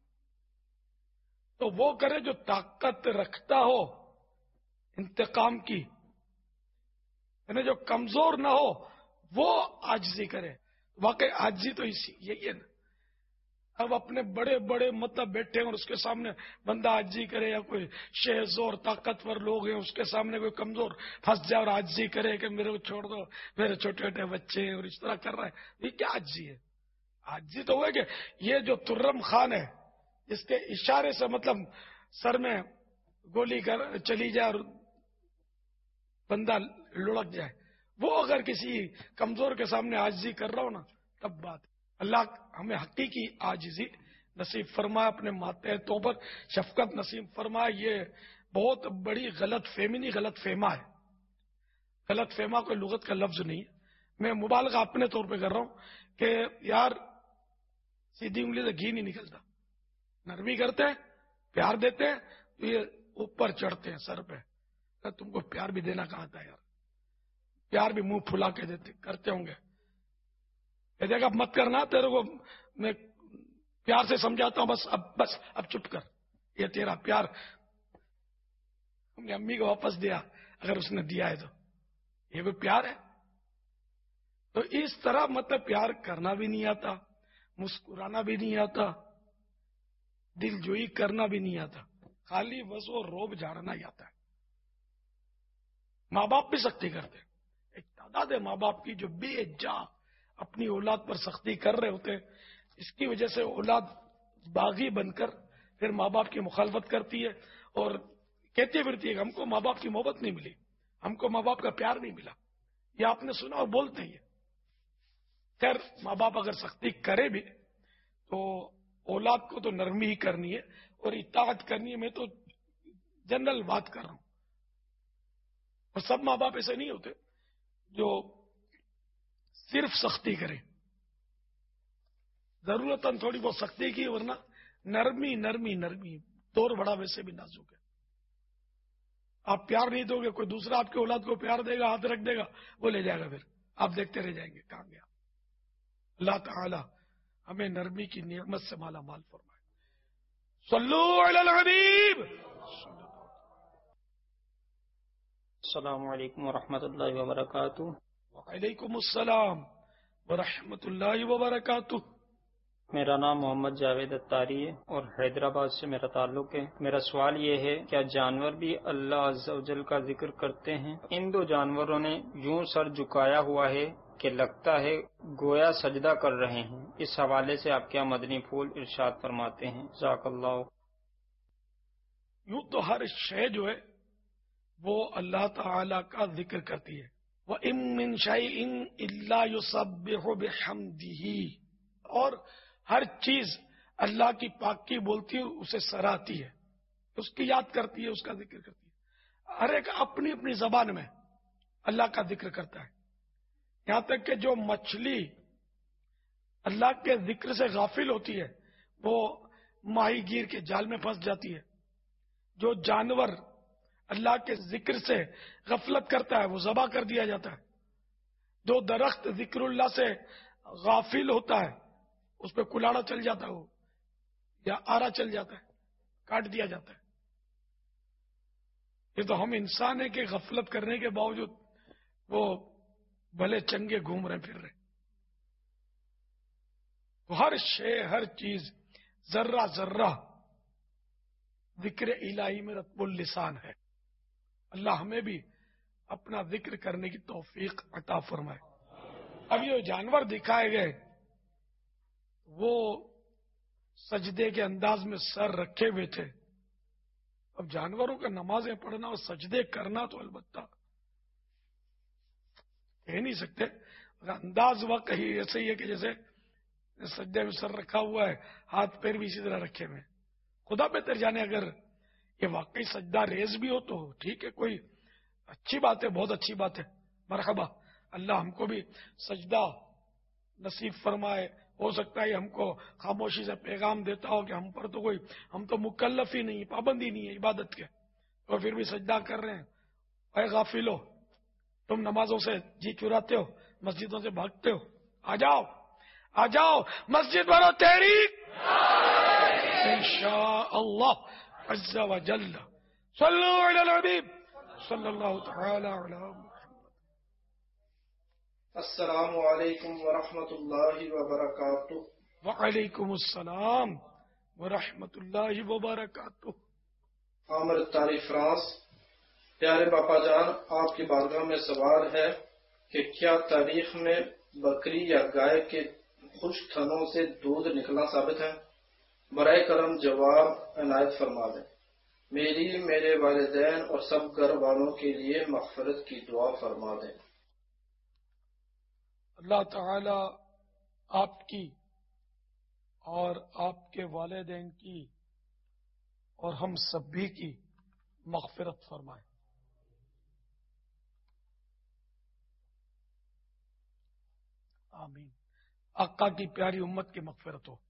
تو وہ کرے جو طاقت رکھتا ہو انتقام کی، یعنی جو کمزور نہ ہو وہ عاجزی کرے. واقعی عاجزی تو اسی یہی ہے نا. اب اپنے بڑے بڑے مطلب بیٹھے ہیں اور اس کے سامنے بندہ عاجزی کرے، یا کوئی شہز اور طاقتور لوگ ہیں اس کے سامنے کوئی کمزور پھنس جائے اور عاجزی کرے کہ میرے کو چھوڑ دو، میرے چھوٹے چھوٹے بچے ہیں، اور اس طرح کر رہا ہے، یہ کیا عاجزی ہے؟ عاجزی تو ہوئے کہ یہ جو ترم خان ہے جس کے اشارے سے مطلب سر میں گولی کر چلی جائے اور بندہ لڑک جائے، وہ اگر کسی کمزور کے سامنے عاجزی کر رہا ہو نا تب بات. اللہ ہمیں حقیقی عاجزی نصیب فرمائے، اپنے ماتحتوں پر شفقت نصیب فرمائے. یہ بہت بڑی غلط فہمی نہیں، غلط فہما ہے. غلط فہما کوئی لغت کا لفظ نہیں ہے. میں مبالغہ اپنے طور پہ کر رہا ہوں کہ یار سیدھی انگلی سے گھی نہیں نکلتا. نرمی کرتے ہیں، پیار دیتے ہیں تو یہ اوپر چڑھتے ہیں سر پہ. تم کو پیار بھی دینا کہاں تھا یار، پیار بھی منہ پھلا کے دیتے کرتے ہوں گے. یہ دیکھ اب مت کرنا، تیرے کو میں پیار سے سمجھاتا ہوں، بس اب بس اب چپ کر. یہ تیرا پیار ہم نے امی کو واپس دیا اگر اس نے دیا ہے تو یہ کوئی پیار ہے؟ تو اس طرح مطلب پیار کرنا بھی نہیں آتا، مسکرانا بھی نہیں آتا، دل جوئی کرنا بھی نہیں آتا، خالی بس وہ روب جھاڑنا ہی آتا ہے. ماں باپ بھی سختی کرتے ہیں. ایک تعداد ہے ماں باپ کی جو بے جا اپنی اولاد پر سختی کر رہے ہوتے ہیں. اس کی وجہ سے اولاد باغی بن کر پھر ماں باپ کی مخالفت کرتی ہے اور کہتی پھرتی ہے کہ ہم کو ماں باپ کی محبت نہیں ملی، ہم کو ماں باپ کا پیار نہیں ملا. یہ آپ نے سنا اور بولتے ہیں. خیر ماں باپ اگر سختی کرے بھی تو اولاد کو تو نرمی ہی کرنی ہے اور اطاعت کرنی ہے. میں تو جنرل بات کر رہا ہوں، اور سب ماں باپ ایسے نہیں ہوتے جو صرف سختی کریں. ضرورت تھوڑی بہت سختی کی، ورنہ نرمی نرمی نرمی. دور بڑا ویسے بھی نازک ہے. آپ پیار نہیں دو گے، کوئی دوسرا آپ کے اولاد کو پیار دے گا، ہاتھ رکھ دے گا، وہ لے جائے گا، پھر آپ دیکھتے رہ جائیں گے کہاں گیا. اللہ تعالی ہمیں نرمی کی نعمت سے مالا مال فرمائے. صلو علی الحبیب. السلام علیکم ورحمۃ اللہ وبرکاتہ. وعلیکم السلام ورحمۃ اللہ وبرکاتہ. میرا نام محمد جاوید اتاری ہے اور حیدرآباد سے میرا تعلق ہے. میرا سوال یہ ہے، کیا جانور بھی اللہ عز و جل کا ذکر کرتے ہیں؟ ان دو جانوروں نے یوں سر جھکایا ہوا ہے کہ لگتا ہے گویا سجدہ کر رہے ہیں. اس حوالے سے آپ کیا مدنی پھول ارشاد فرماتے ہیں؟ جزاک اللہ. یوں تو ہر شے جو ہے وہ اللہ تعالی کا ذکر کرتی ہے. وَإِن مِّن شَيْءٍ إِلَّا يُسَبِّحُ بِحَمْدِهِ، اور ہر چیز اللہ کی پاکی بولتی ہے، اسے سراہتی ہے، اس کی یاد کرتی ہے، اس کا ذکر کرتی ہے. ہر ایک اپنی اپنی زبان میں اللہ کا ذکر کرتا ہے. یہاں تک کہ جو مچھلی اللہ کے ذکر سے غافل ہوتی ہے وہ ماہی گیر کے جال میں پھنس جاتی ہے. جو جانور اللہ کے ذکر سے غفلت کرتا ہے وہ ذبح کر دیا جاتا ہے. جو درخت ذکر اللہ سے غافل ہوتا ہے اس پہ کلاڑا چل جاتا ہے وہ یا آرا چل جاتا ہے، کاٹ دیا جاتا ہے. یہ تو ہم انسان ہیں کہ غفلت کرنے کے باوجود وہ بھلے چنگے گھوم رہے پھر رہے. تو ہر شے، ہر چیز، ذرہ ذرہ ذکر الہی میں رتب اللسان ہے. اللہ ہمیں بھی اپنا ذکر کرنے کی توفیق عطا فرمائے. اب یہ جانور دکھائے گئے وہ سجدے کے انداز میں سر رکھے ہوئے تھے. اب جانوروں کا نمازیں پڑھنا اور سجدے کرنا تو البتہ کہہ نہیں سکتے، انداز واقع ہی ایسے ہی ہے کہ جیسے سجدے میں سر رکھا ہوا ہے، ہاتھ پیر بھی اسی طرح رکھے ہوئے. خدا بہتر جانے اگر یہ واقعی سجدہ ریز بھی ہو تو ٹھیک ہے، کوئی اچھی بات ہے، بہت اچھی بات ہے، مرحبا. اللہ ہم کو بھی سجدہ نصیب فرمائے. ہو سکتا ہے ہم کو خاموشی سے پیغام دیتا ہو کہ ہم پر تو کوئی، ہم تو مکلف ہی نہیں، پابندی نہیں ہے عبادت کے، اور پھر بھی سجدہ کر رہے ہیں. اے غافلو، تم نمازوں سے جی چراتے ہو، مسجدوں سے بھاگتے ہو، آ جاؤ آ جاؤ مسجد بھرو تیری انشاء اللہ عز و جل. صلو علی الحبیب صلی اللہ تعالی علی محمد. السلام علیکم ورحمۃ اللہ وبرکاتہ. وعلیکم السلام ورحمۃ اللہ وبرکاتہ. عامر تاری فرانس. پیارے باپا جان، آپ کی بارگاہ میں سوال ہے کہ کیا تاریخ میں بکری یا گائے کے خشک تھنوں سے دودھ نکلنا ثابت ہے؟ برائے کرم جواب عنایت فرما دیں۔ میری، میرے والدین اور سب گھر والوں کے لیے مغفرت کی دعا فرما دیں۔ اللہ تعالی آپ کی اور آپ کے والدین کی اور ہم سبھی کی مغفرت فرمائے۔ آمین۔ آقا کی پیاری امت کی مغفرت ہو۔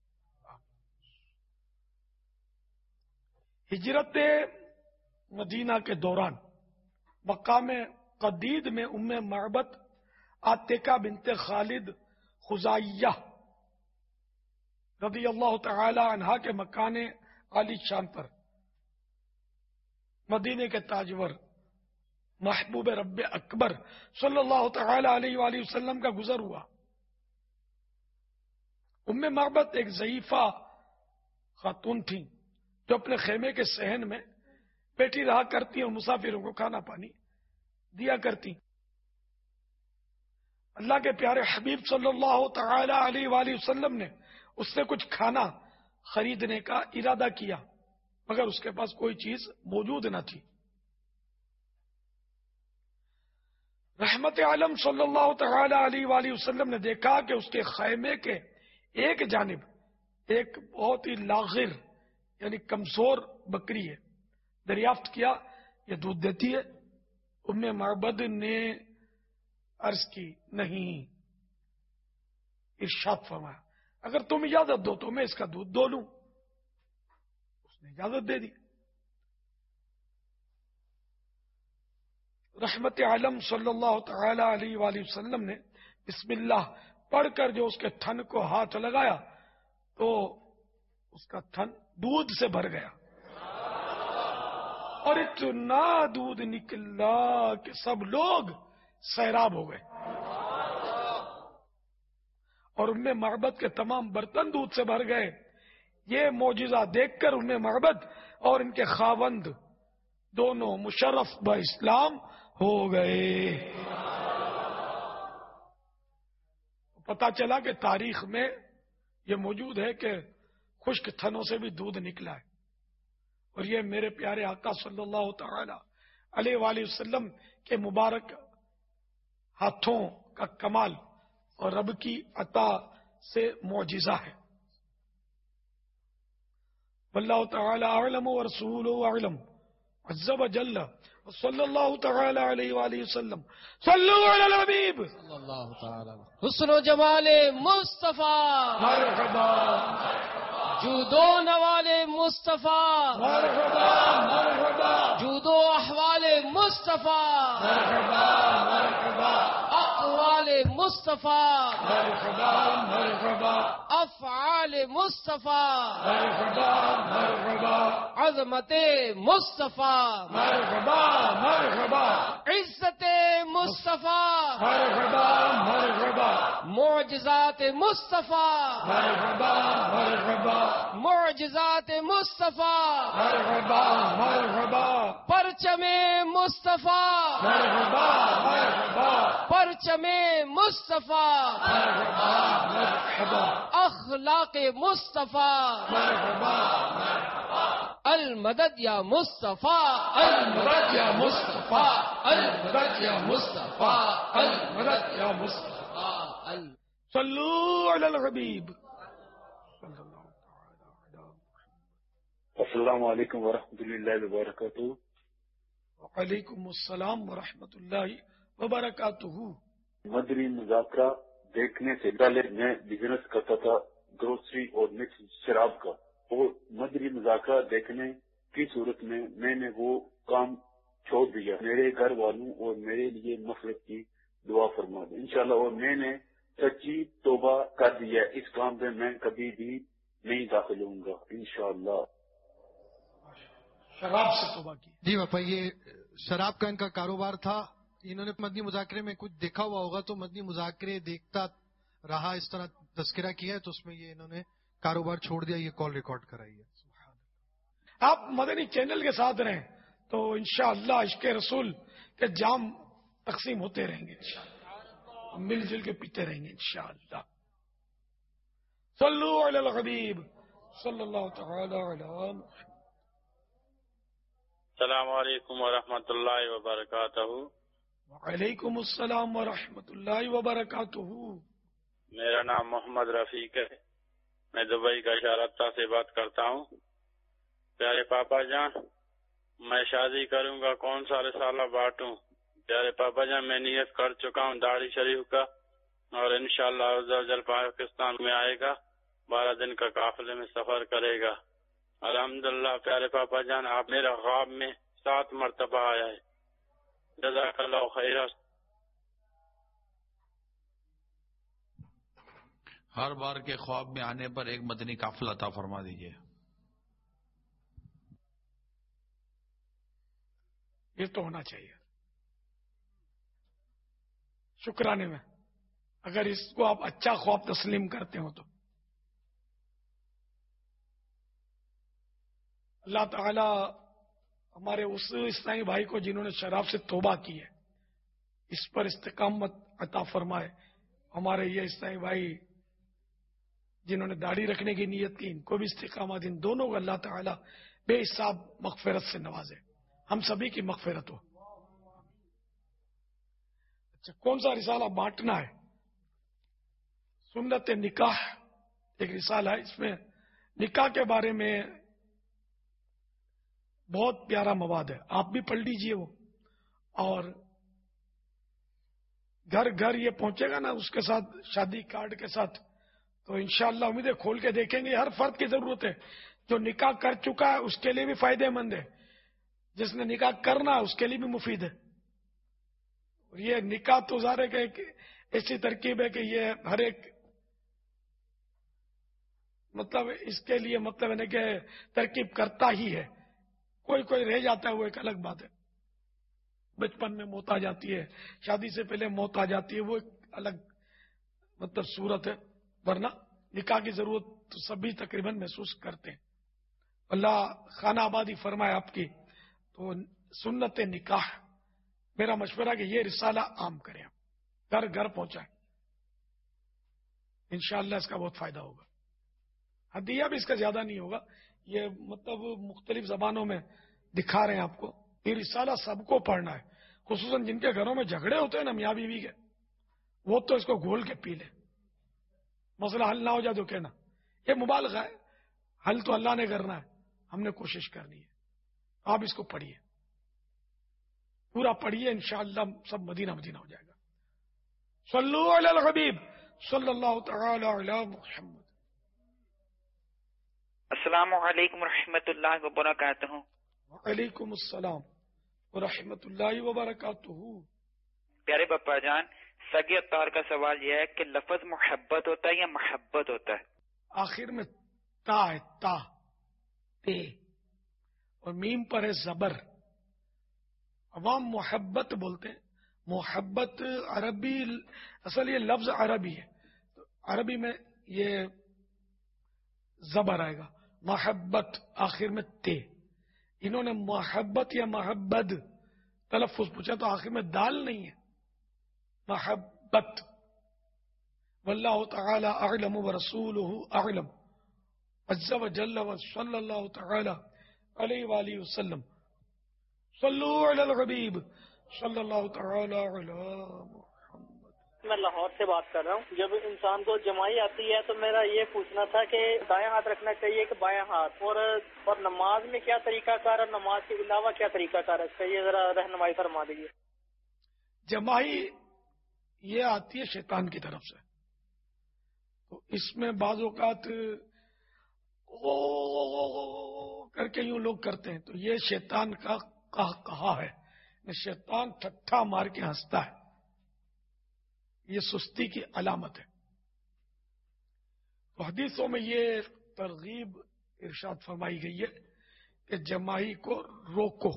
ہجرت مدینہ کے دوران مقام قدید میں ام معبد عاتقہ بنت خالد خزائیہ رضی اللہ تعالی عنہا کے مکان عالی شان پر مدینے کے تاجور محبوب رب اکبر صلی اللہ تعالی علیہ وآلہ وسلم کا گزر ہوا۔ ام معبد ایک ضعیفہ خاتون تھیں جو اپنے خیمے کے صحن میں بیٹھی رہا کرتی اور مسافروں کو کھانا پانی دیا کرتی۔ اللہ کے پیارے حبیب صلی اللہ تعالی علیہ وآلہ وسلم نے اس سے کچھ کھانا خریدنے کا ارادہ کیا، مگر اس کے پاس کوئی چیز موجود نہ تھی۔ رحمت عالم صلی اللہ تعالی علیہ وآلہ وسلم نے دیکھا کہ اس کے خیمے کے ایک جانب ایک بہت ہی لاغر یعنی کمزور بکری ہے۔ دریافت کیا یہ دودھ دیتی ہے؟ ام معبد نے عرض کی نہیں۔ ارشاد فرمایا اگر تم اجازت دو تو میں اس کا دودھ دو لوں۔ اس نے اجازت دے دی۔ رحمت عالم صلی اللہ تعالی علیہ وآلہ وسلم نے بسم اللہ پڑھ کر جو اس کے تھن کو ہاتھ لگایا تو اس کا تھن دودھ سے بھر گیا اور اتنا دودھ نکلا کہ سب لوگ سیراب ہو گئے اور ام معبد کے تمام برتن دودھ سے بھر گئے۔ یہ معجزہ دیکھ کر ام معبد اور ان کے خاوند دونوں مشرف با اسلام ہو گئے۔ پتہ چلا کہ تاریخ میں یہ موجود ہے کہ خشک تھنوں سے بھی دودھ نکلا ہے، اور یہ میرے پیارے آقا صلی اللہ تعالی علیہ وآلہ وسلم کے مبارک ہاتھوں کا کمال اور رب کی عطا سے معجزہ ہے۔ واللہ تعالی اعلم ورسولہ اعلم عز وجل صلی اللہ تعالی علیہ وآلہ وسلم صلو علی الحبیب صلی اللہ تعالی حسن و جمال مصطفیٰ مرحبا جود و نوال مصطفیٰ مرحبا مرحبا جود و احوال مصطفیٰ مرحبا مرحبا اقوال مصطفیٰ مرحبا مرحبا افعال مصطفیٰ مرحبا مرحبا عظمت مصطفیٰ مرحبا مرحبا عزت مصطفیٰ مرحبا مرحبا معجزات مصطفیٰ مرحبا مرحبا معجزات مصطفیٰ مرحبا مرحبا پرچم مصطفیٰ مرحبا مرحبا پرچم مصطفیٰ مرحبا مرحبا اخلاق مصطفیٰ مرحبا المدد یا مصطفیٰ المدد یا مصطفیٰ المدد یا مصطفیٰ المدد یا مصطفیٰ صلو علی الحبیب صلی اللہ تعالی علی السلام علیکم ورحمۃ اللہ وبرکاتہ۔ وعلیکم السلام ورحمۃ اللہ وبرکاتہ۔ مدنی مذاکرہ دیکھنے سے پہلے میں بزنس کرتا تھا گروسری اور مکس شراب کا، اور مدنی مذاکرہ دیکھنے کی صورت میں میں نے وہ کام چھوڑ دیا۔ میرے گھر والوں اور میرے لیے مغفرت کی دعا فرما دیں انشاءاللہ، اور میں نے سچی توبہ کر دیا، اس کام پہ میں کبھی بھی نہیں داخل ہوں گا انشاءاللہ۔ شراب سے توبہ کی۔ جی باپا، یہ شراب کا ان کا کاروبار تھا، انہوں نے مدنی مذاکرے میں کچھ دیکھا ہوا ہوگا تو مدنی مذاکرے دیکھتا رہا، اس طرح تذکرہ کیا ہے تو اس میں یہ انہوں نے کاروبار چھوڑ دیا، یہ کال ریکارڈ کرائی ہے۔ آپ مدنی چینل کے ساتھ رہیں تو انشاءاللہ عشق رسول کے جام تقسیم ہوتے رہیں گے انشاءاللہ، مل جل کے پیتے رہیں گے انشاءاللہ۔ صلو علی الحبیب صلی اللہ تعالی علی محمد. السلام علیکم ورحمۃ اللہ وبرکاتہ. وعلیکم السلام ورحمۃ اللہ وبرکاتہ. میرا نام محمد رفیق ہے. میں دبئی کا شارتہ سے بات کرتا ہوں. پیارے پاپا جان، میں شادی کروں گا، کون سا رسالہ بانٹوں؟ پیارے پاپا جان، میں نیت کر چکا ہوں داڑھی شریف کا، اور انشاءاللہ عز و جل پاکستان میں آئے گا، بارہ دن کا قافلے میں سفر کرے گا. الحمدللہ پیارے پاپا جان، آپ میرا خواب میں سات مرتبہ آیا ہے. جزاک اللہ خیر. ہر بار کے خواب میں آنے پر ایک مدنی قافلہ عطا فرما دیجیے. یہ تو ہونا چاہیے شکرانے میں، اگر اس کو آپ اچھا خواب تسلیم کرتے ہو تو. اللہ تعالی ہمارے اس اسلامی بھائی کو جنہوں نے شراب سے توبہ کی ہے، اس پر استقامت عطا فرمائے. ہمارے یہ اسلامی بھائی جنہوں نے داڑھی رکھنے کی نیت کی، ان کو بھی استقامت، ان دونوں کو اللہ تعالی بے حساب مغفرت سے نوازے. ہم سبھی کی مغفرت ہو. اچھا، کون سا رسالہ بانٹنا ہے؟ سنت نکاح ایک رسالہ ہے، اس میں نکاح کے بارے میں بہت پیارا مواد ہے، آپ بھی پڑھ لیجئے وہ. اور گھر گھر یہ پہنچے گا نا اس کے ساتھ، شادی کارڈ کے ساتھ، تو انشاءاللہ امیدیں کھول کے دیکھیں گے. ہر فرد کی ضرورت ہے. جو نکاح کر چکا ہے اس کے لیے بھی فائدہ مند ہے، جس نے نکاح کرنا اس کے لیے بھی مفید ہے. اور یہ نکاح تو ظاہر ہے کہ ایک ایسی ترکیب ہے کہ یہ ہر ایک مطلب اس کے لیے مطلب ہے کہ ترکیب کرتا ہی ہے. کوئی کوئی رہ جاتا ہے، وہ ایک الگ بات ہے. بچپن میں موت آ جاتی ہے، شادی سے پہلے موت آ جاتی ہے، وہ ایک الگ مطلب صورت ہے. ورنہ نکاح کی ضرورت تو سبھی تقریباً محسوس کرتے ہیں. اللہ خانہ آبادی فرمائے آپ کی. تو سنت نکاح، میرا مشورہ کہ یہ رسالہ عام کریں، گھر گھر پہنچائیں، انشاءاللہ اس کا بہت فائدہ ہوگا. ہدیہ بھی اس کا زیادہ نہیں ہوگا، یہ مطلب مختلف زبانوں میں دکھا رہے ہیں آپ کو. یہ رسالہ سب کو پڑھنا ہے، خصوصاً جن کے گھروں میں جھگڑے ہوتے ہیں نا میاں بیوی کے، وہ تو اس کو گھول کے پی لیں. مسئلہ حل نہ ہو جائے تو کہنا. یہ مبالغہ ہے، حل تو اللہ نے کرنا ہے، ہم نے کوشش کرنی ہے. آپ اس کو پڑھیے، پورا پڑھیے، انشاءاللہ سب مدینہ مدینہ ہو جائے گا. صلو علی الحبیب صلی اللہ تعالی علی محمد. السلام علیکم ورحمۃ اللہ وبرکاتہ. وعلیکم السلام ورحمۃ اللہ وبرکاتہ. پیارے پپا جان، سگی اطار کا سوال یہ ہے کہ لفظ محبت ہوتا ہے یا محبت ہوتا ہے؟ آخر میں تا ہے، تا تے، اور میم پر ہے زبر. عوام محبت بولتے ہیں. محبت عربی، اصل یہ لفظ عربی ہے، تو عربی میں یہ زبر آئے گا. محبت آخر میں تے. انہوں نے محبت یا محبت تلفظ پوچھا تو آخر میں دال نہیں ہے، محبت. واللہ تعالی اعلم ورسولہ اعلم عز وجل وصلی اللہ تعالی علیہ وآلہ وسلم. صلو علی الحبیب صلی اللہ تعالی علی محمد. میں لاہور سے بات کر رہا ہوں. جب انسان کو جمائی آتی ہے تو میرا یہ پوچھنا تھا کہ دائیں ہاتھ رکھنا چاہیے کہ بائیں ہاتھ، اور اور نماز میں کیا طریقہ کار ہے، نماز کے علاوہ کیا طریقہ کار ہے، چاہیے ذرا رہنمائی فرما دیجیے. جمائی یہ آتی ہے شیطان کی طرف سے، تو اس میں بعض اوقات کر کے یوں لوگ کرتے ہیں، تو یہ شیطان کا کہا ہے. شیطان ٹھٹھا مار کے ہنستا ہے، یہ سستی کی علامت ہے. تو حدیثوں میں یہ ترغیب ارشاد فرمائی گئی ہے کہ جماہی کو روکو.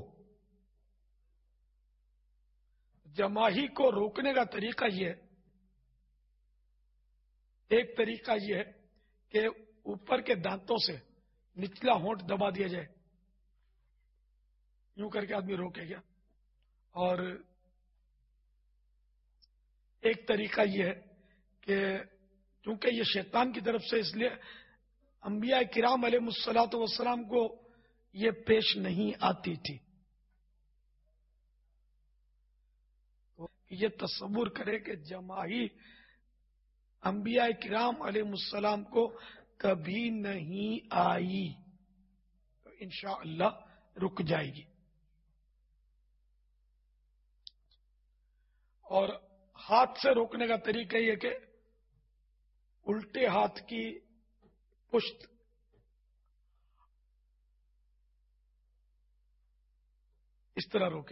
جماہی کو روکنے کا طریقہ یہ ہے، ایک طریقہ یہ ہے کہ اوپر کے دانتوں سے نچلا ہونٹ دبا دیا جائے، یوں کر کے آدمی روکے گا. اور ایک طریقہ یہ ہے کہ چونکہ یہ شیطان کی طرف سے، اس لیے انبیاء کرام علیہ الصلوۃ والسلام کو یہ پیش نہیں آتی تھی. یہ تصور کرے کہ جماعی انبیاء کرام علیہ السلام کو کبھی نہیں آئی تو انشاءاللہ رک جائے گی. اور ہاتھ سے روکنے کا طریقہ یہ کہ الٹے ہاتھ کی پشت اس طرح روکے.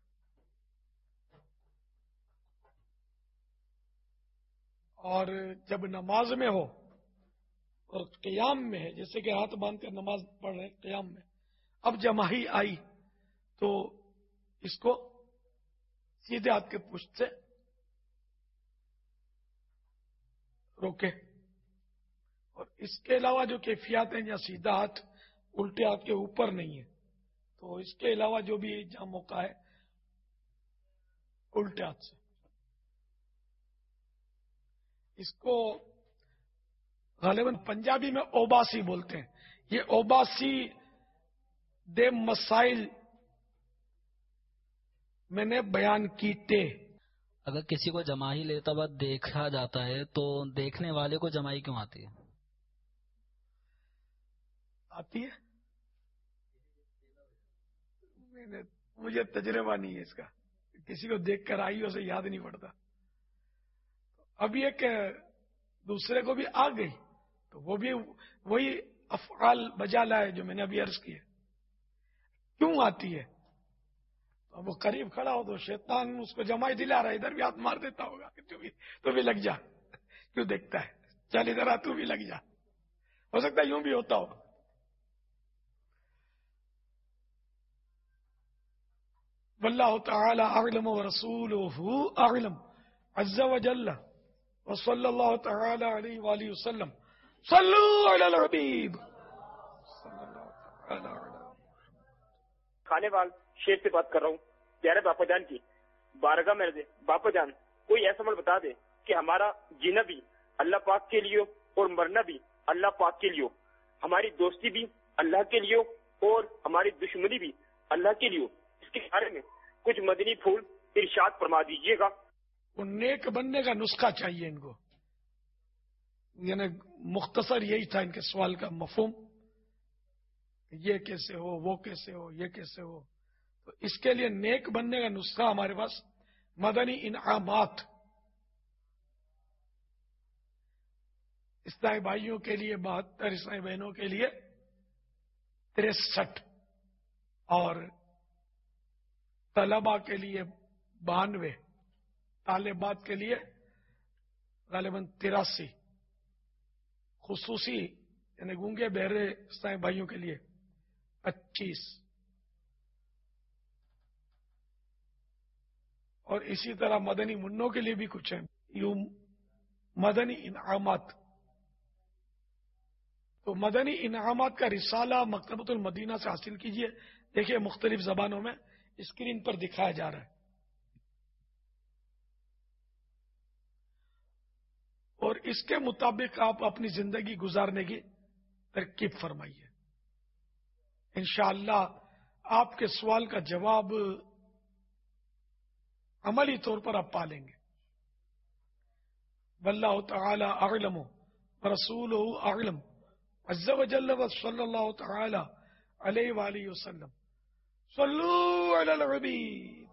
اور جب نماز میں ہو اور قیام میں ہے، جیسے کہ ہاتھ باندھ کر نماز پڑھ رہے قیام میں، اب جماعی آئی تو اس کو سیدھے ہاتھ کے پشت سے روکے. اور اس کے علاوہ جو کیفیات ہیں جہاں سیدھا ہاتھ الٹے ہاتھ کے اوپر نہیں ہے، تو اس کے علاوہ جو بھی جہاں موقع ہے الٹے ہاتھ سے. اس کو غالباً پنجابی میں اوباسی بولتے ہیں. یہ اوباسی دے مسائل میں نے بیان کیتے. اگر کسی کو جماعی لیتا ہوا دیکھا جاتا ہے تو دیکھنے والے کو جماعی کیوں آتی ہے؟ آتی ہے میں نے مجھے تجربہ نہیں ہے اس کا، کسی کو دیکھ کر آئی اسے یاد نہیں پڑتا. اب یہ کہ دوسرے کو بھی آ گئی تو وہ بھی وہی افعال بجا لائے جو میں نے ابھی عرض کیا. کیوں آتی ہے؟ اب وہ قریب کھڑا ہو تو شیطان اس کو جمائی دلا رہا ہے، ادھر بھی ہاتھ مار دیتا ہوگا کہ تو بھی تو بھی لگ جا، کیوں دیکھتا ہے، چل ادھر آ تو بھی لگ جا. ہو سکتا ہے یوں بھی ہوتا ہو. واللہ تعالی اعلم ورسولہ اعلم عز وجل وصلی اللہ تعالی علیہ وآلہ وسلم. صلو علی الحبیب. کھانے وال شیر سے بات کر رہا ہوں. پیارے باپا جان کی بارگاہ میں دے باپا جان کوئی ایسا عمل بتا دے کہ ہمارا جینا بھی اللہ پاک کے لیے اور مرنا بھی اللہ پاک کے لیے، ہماری دوستی بھی اللہ کے لیے اور ہماری دشمنی بھی اللہ کے لیے. اس کے بارے میں کچھ مدنی پھول ارشاد فرما دیجیے گا. وہ نیک بننے کا نسخہ چاہیے ان کو. یعنی مختصر یہی تھا ان کے سوال کا مفہوم، یہ کیسے ہو، وہ کیسے ہو، یہ کیسے ہو. تو اس کے لیے نیک بننے کا نسخہ ہمارے پاس مدنی انعامات، عیسائی بھائیوں کے لیے بہتر، عیسائی بہنوں کے لیے تریسٹھ، اور طلبا کے لیے بانوے، طالبات کے لیے غالباً تراسی، خصوصی یعنی گونگے بہرے عیسائی بھائیوں کے لیے پچیس، اور اسی طرح مدنی منوں کے لیے بھی کچھ ہیں یوں مدنی انعامات. تو مدنی انعامات کا رسالہ مکتبۃ المدینہ سے حاصل کیجئے. دیکھیے مختلف زبانوں میں اسکرین پر دکھایا جا رہا ہے. اور اس کے مطابق آپ اپنی زندگی گزارنے کی ترکیب فرمائیے. انشاءاللہ آپ کے سوال کا جواب عملی طور پر آپ پالیں گے. واللہ تعالی اعلم ورسولہ اعلم عز وجل وصلی اللہ تعالی علیہ وآلہ وسلم. صلو علی الحبیب.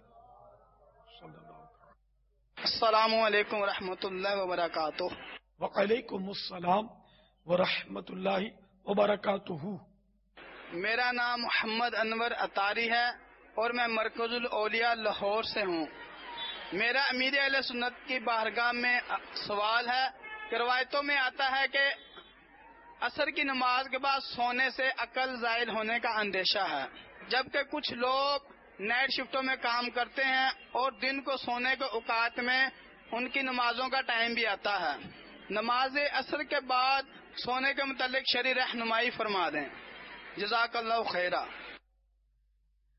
السلام علیکم ورحمۃ اللہ وبرکاتہ. وعلیکم السلام ورحمۃ اللہ وبرکاتہ. میرا نام محمد انور اطاری ہے اور میں مرکز الاولیاء لاہور سے ہوں. میرا امیر اہل سنت کی بارگاہ میں سوال ہے کہ روایتوں میں آتا ہے کہ عصر کی نماز کے بعد سونے سے عقل زائل ہونے کا اندیشہ ہے، جبکہ کچھ لوگ نائٹ شفٹوں میں کام کرتے ہیں اور دن کو سونے کے اوقات میں ان کی نمازوں کا ٹائم بھی آتا ہے. نماز عصر کے بعد سونے کے متعلق شرعی رہنمائی فرما دیں. جزاک اللہ خیرہ.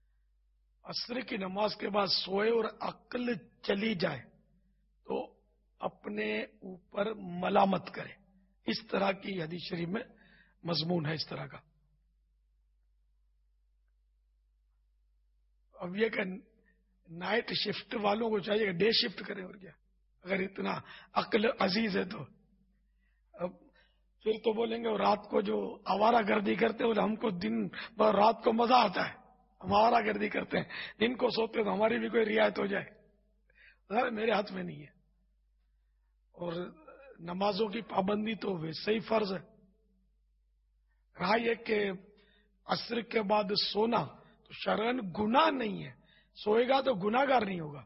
عصر کی نماز کے بعد سوئے اور عقل چلی جائے تو اپنے اوپر ملامت کرے. اس طرح کی حدیث شریف میں مضمون ہے اس طرح کا. اب یہ کہ نائٹ شفٹ والوں کو چاہیے کہ ڈے شفٹ کریں، اور کیا اگر اتنا عقل عزیز ہے تو. اب پھر تو بولیں گے رات کو جو آوارہ گردی کرتے ہیں ہم کو دن بھر رات کو مزہ آتا ہے، ہم آوارہ گردی کرتے ہیں، دن کو سوتے تو ہماری بھی کوئی رعایت ہو جائے. میرے ہاتھ میں نہیں ہے. اور نمازوں کی پابندی تو ویسے ہی فرض ہے. رہا یہ کہ عصر کے بعد سونا تو شرعن گناہ نہیں ہے، سوئے گا تو گناہگار نہیں ہوگا.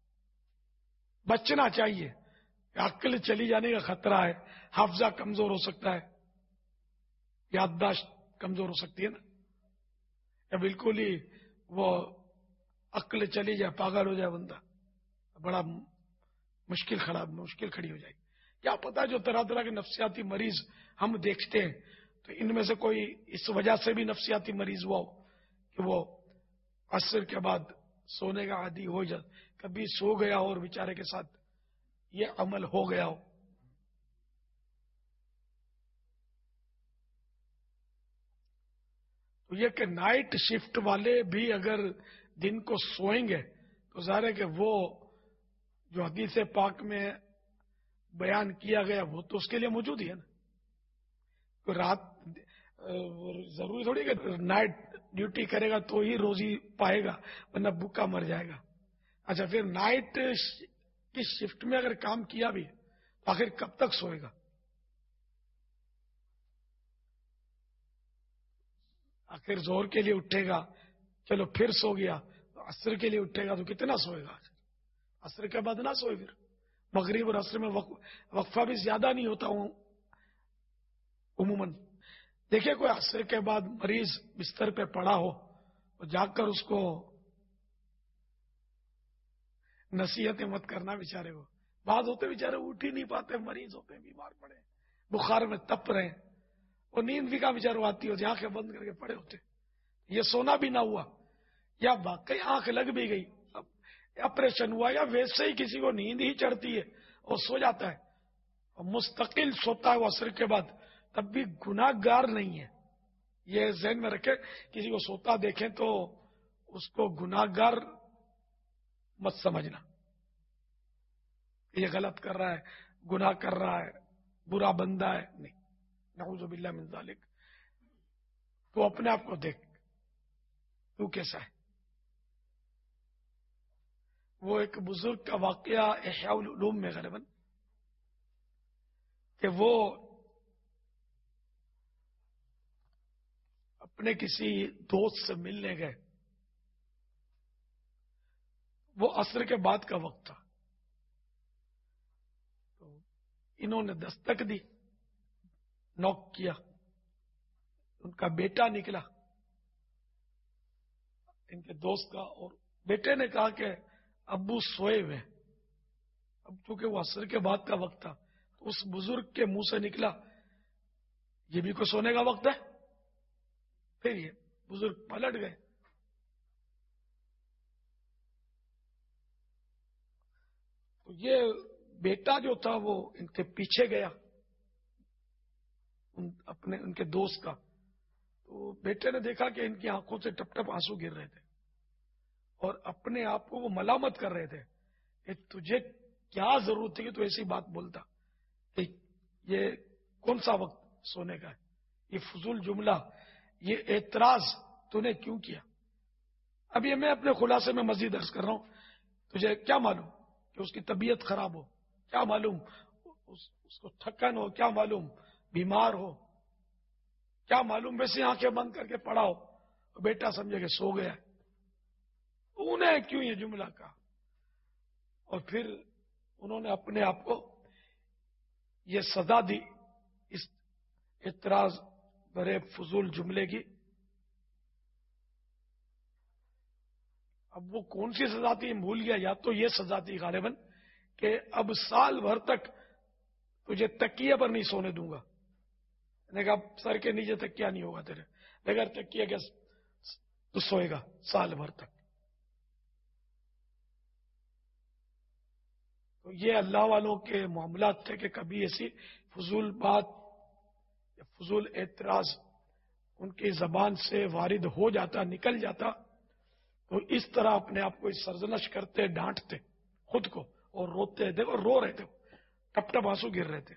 بچنا چاہیے، عقل چلی جانے کا خطرہ ہے، حافظہ کمزور ہو سکتا ہے، یادداشت کمزور ہو سکتی ہے نا، یا بالکل ہی وہ عقل چلی جائے، پاگل ہو جائے بندہ، بڑا مشکل کھڑا مشکل کھڑی ہو جائے گی. کیا پتا جو طرح طرح کے نفسیاتی مریض ہم دیکھتے ہیں تو ان میں سے کوئی اس وجہ سے بھی نفسیاتی مریض ہوا ہو کہ وہ عصر کے بعد سونے کا عادی ہو جائے، کبھی سو گیا ہو اور بیچارے کے ساتھ یہ عمل ہو گیا ہو. تو یہ کہ نائٹ شفٹ والے بھی اگر دن کو سوئیں گے تو ظاہر ہے کہ وہ جو حدیث پاک میں بیان کیا گیا وہ تو اس کے لیے موجود ہی ہے نا. تو رات ضروری تھوڑی کہ نائٹ ڈیوٹی کرے گا تو ہی روزی پائے گا، ورنہ بھوکا مر جائے گا. اچھا پھر نائٹ کی شفٹ میں اگر کام کیا بھی تو آخر کب تک سوئے گا؟ آخر زور کے لیے اٹھے گا، چلو پھر سو گیا، تو عصر کے لیے اٹھے گا تو کتنا سوئے گا؟ عصر کے بعد نہ سوئے. پھر مغرب اور عصر میں وقفہ بھی زیادہ نہیں ہوتا ہوں عموماً. دیکھیں کوئی عصر کے بعد مریض بستر پہ پڑا ہو اور جا کر اس کو نصیحتیں مت کرنا بیچارے کو. بعض ہوتے بیچارے اٹھ ہی نہیں پاتے، مریض ہوتے ہیں، بیمار پڑے، بخار میں تپ رہے ہیں، اور نیند بھی کا بیچاروں آتی ہو، آنکھیں بند کر کے پڑے ہوتے. یہ سونا بھی نہ ہوا یا واقعی آنکھ لگ بھی گئی، آپریشن ہوا، یا ویسے ہی کسی کو نیند ہی چڑھتی ہے اور سو جاتا ہے اور مستقل سوتا ہے وہ عصر کے بعد، تب بھی گناہ گار نہیں ہے. یہ ذہن میں رکھے، کسی کو سوتا دیکھیں تو اس کو گناہ گار مت سمجھنا، یہ غلط کر رہا ہے، گناہ کر رہا ہے، برا بندہ ہے. نہیں، نعوذ باللہ من ذالک. تو اپنے آپ کو دیکھ تو کیسا ہے. وہ ایک بزرگ کا واقعہ احیاء العلوم میں غالباً کہ وہ اپنے کسی دوست سے ملنے گئے. وہ عصر کے بعد کا وقت تھا. تو انہوں نے دستک دی، نوک کیا، ان کا بیٹا نکلا ان کے دوست کا، اور بیٹے نے کہا کہ ابو سوئے ہوئے. اب چونکہ وہ عصر کے بعد کا وقت تھا تو اس بزرگ کے منہ سے نکلا یہ بھی کوئی سونے کا وقت ہے. پھر یہ بزرگ پلٹ گئے. تو یہ بیٹا جو تھا وہ ان کے پیچھے گیا ان اپنے ان کے دوست کا. تو بیٹے نے دیکھا کہ ان کی آنکھوں سے ٹپ ٹپ آنسو گر رہے تھے اور اپنے آپ کو وہ ملامت کر رہے تھے کہ تجھے کیا ضرورت تھی کہ تو ایسی بات بولتا، کہ یہ کون سا وقت سونے کا ہے، یہ فضول جملہ، یہ اعتراض تو نے کیوں کیا. اب یہ میں اپنے خلاصے میں مزید عرض کر رہا ہوں، تجھے کیا معلوم کہ اس کی طبیعت خراب ہو، کیا معلوم اس کو تھکن ہو، کیا معلوم بیمار ہو، کیا معلوم ویسے آنکھیں بند کر کے پڑا ہو، بیٹا سمجھے کہ سو گیا. انہیں کیوں یہ جملہ کہا؟ اور پھر انہوں نے اپنے آپ کو یہ سزا دی اس اعتراض برے فضول جملے کی. اب وہ کون سی سزا تھی بھول گیا، یا تو یہ سزا تھی غالباً کہ اب سال بھر تک تجھے تکیے پر نہیں سونے دوں گا. نے کہا سر کے نیچے تکیا نہیں ہوگا تیرے، بغیر تکیے کے تو سوئے گا سال بھر تک. تو یہ اللہ والوں کے معاملات تھے کہ کبھی ایسی فضول بات یا فضول اعتراض ان کی زبان سے وارد ہو جاتا، نکل جاتا، تو اس طرح اپنے آپ کو سرزنش کرتے، ڈانٹتے خود کو اور روتے تھے اور رو رہے تھے، ٹپ ٹپ آنسو گر رہے تھے.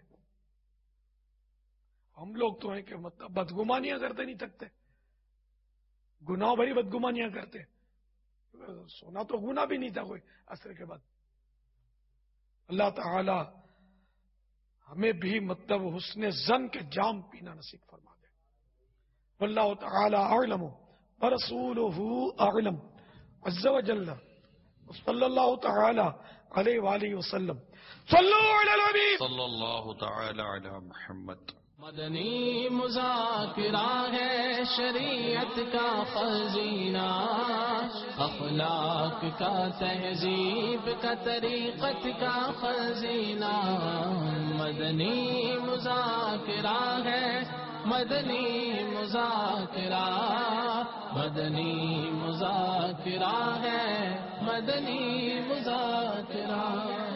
ہم لوگ تو ہیں کہ مطلب بدگمانیاں کرتے نہیں تھکتے، گناہ بھری بدگمانیاں کرتے. سونا تو گناہ بھی نہیں تھا کوئی عصر کے بعد. اللہ تعالی ہمیں بھی مطلب حسن زن کے جام پینا نصیب فرما دے. واللہ تعالی اعلم ورسولہ اعلم عز وجل. صلی اللہ تعالی علیہ وآلہ وسلم. صلو علی النبی صلی اللہ تعالی علی محمد. مدنی مذاکرہ ہے شریعت کا خزینہ، اخلاق کا تہذیب کا طریقت کا خزینہ. مدنی مذاکرہ ہے، مدنی مذاکرہ، مدنی مذاکرہ ہے، مدنی مذاکرہ.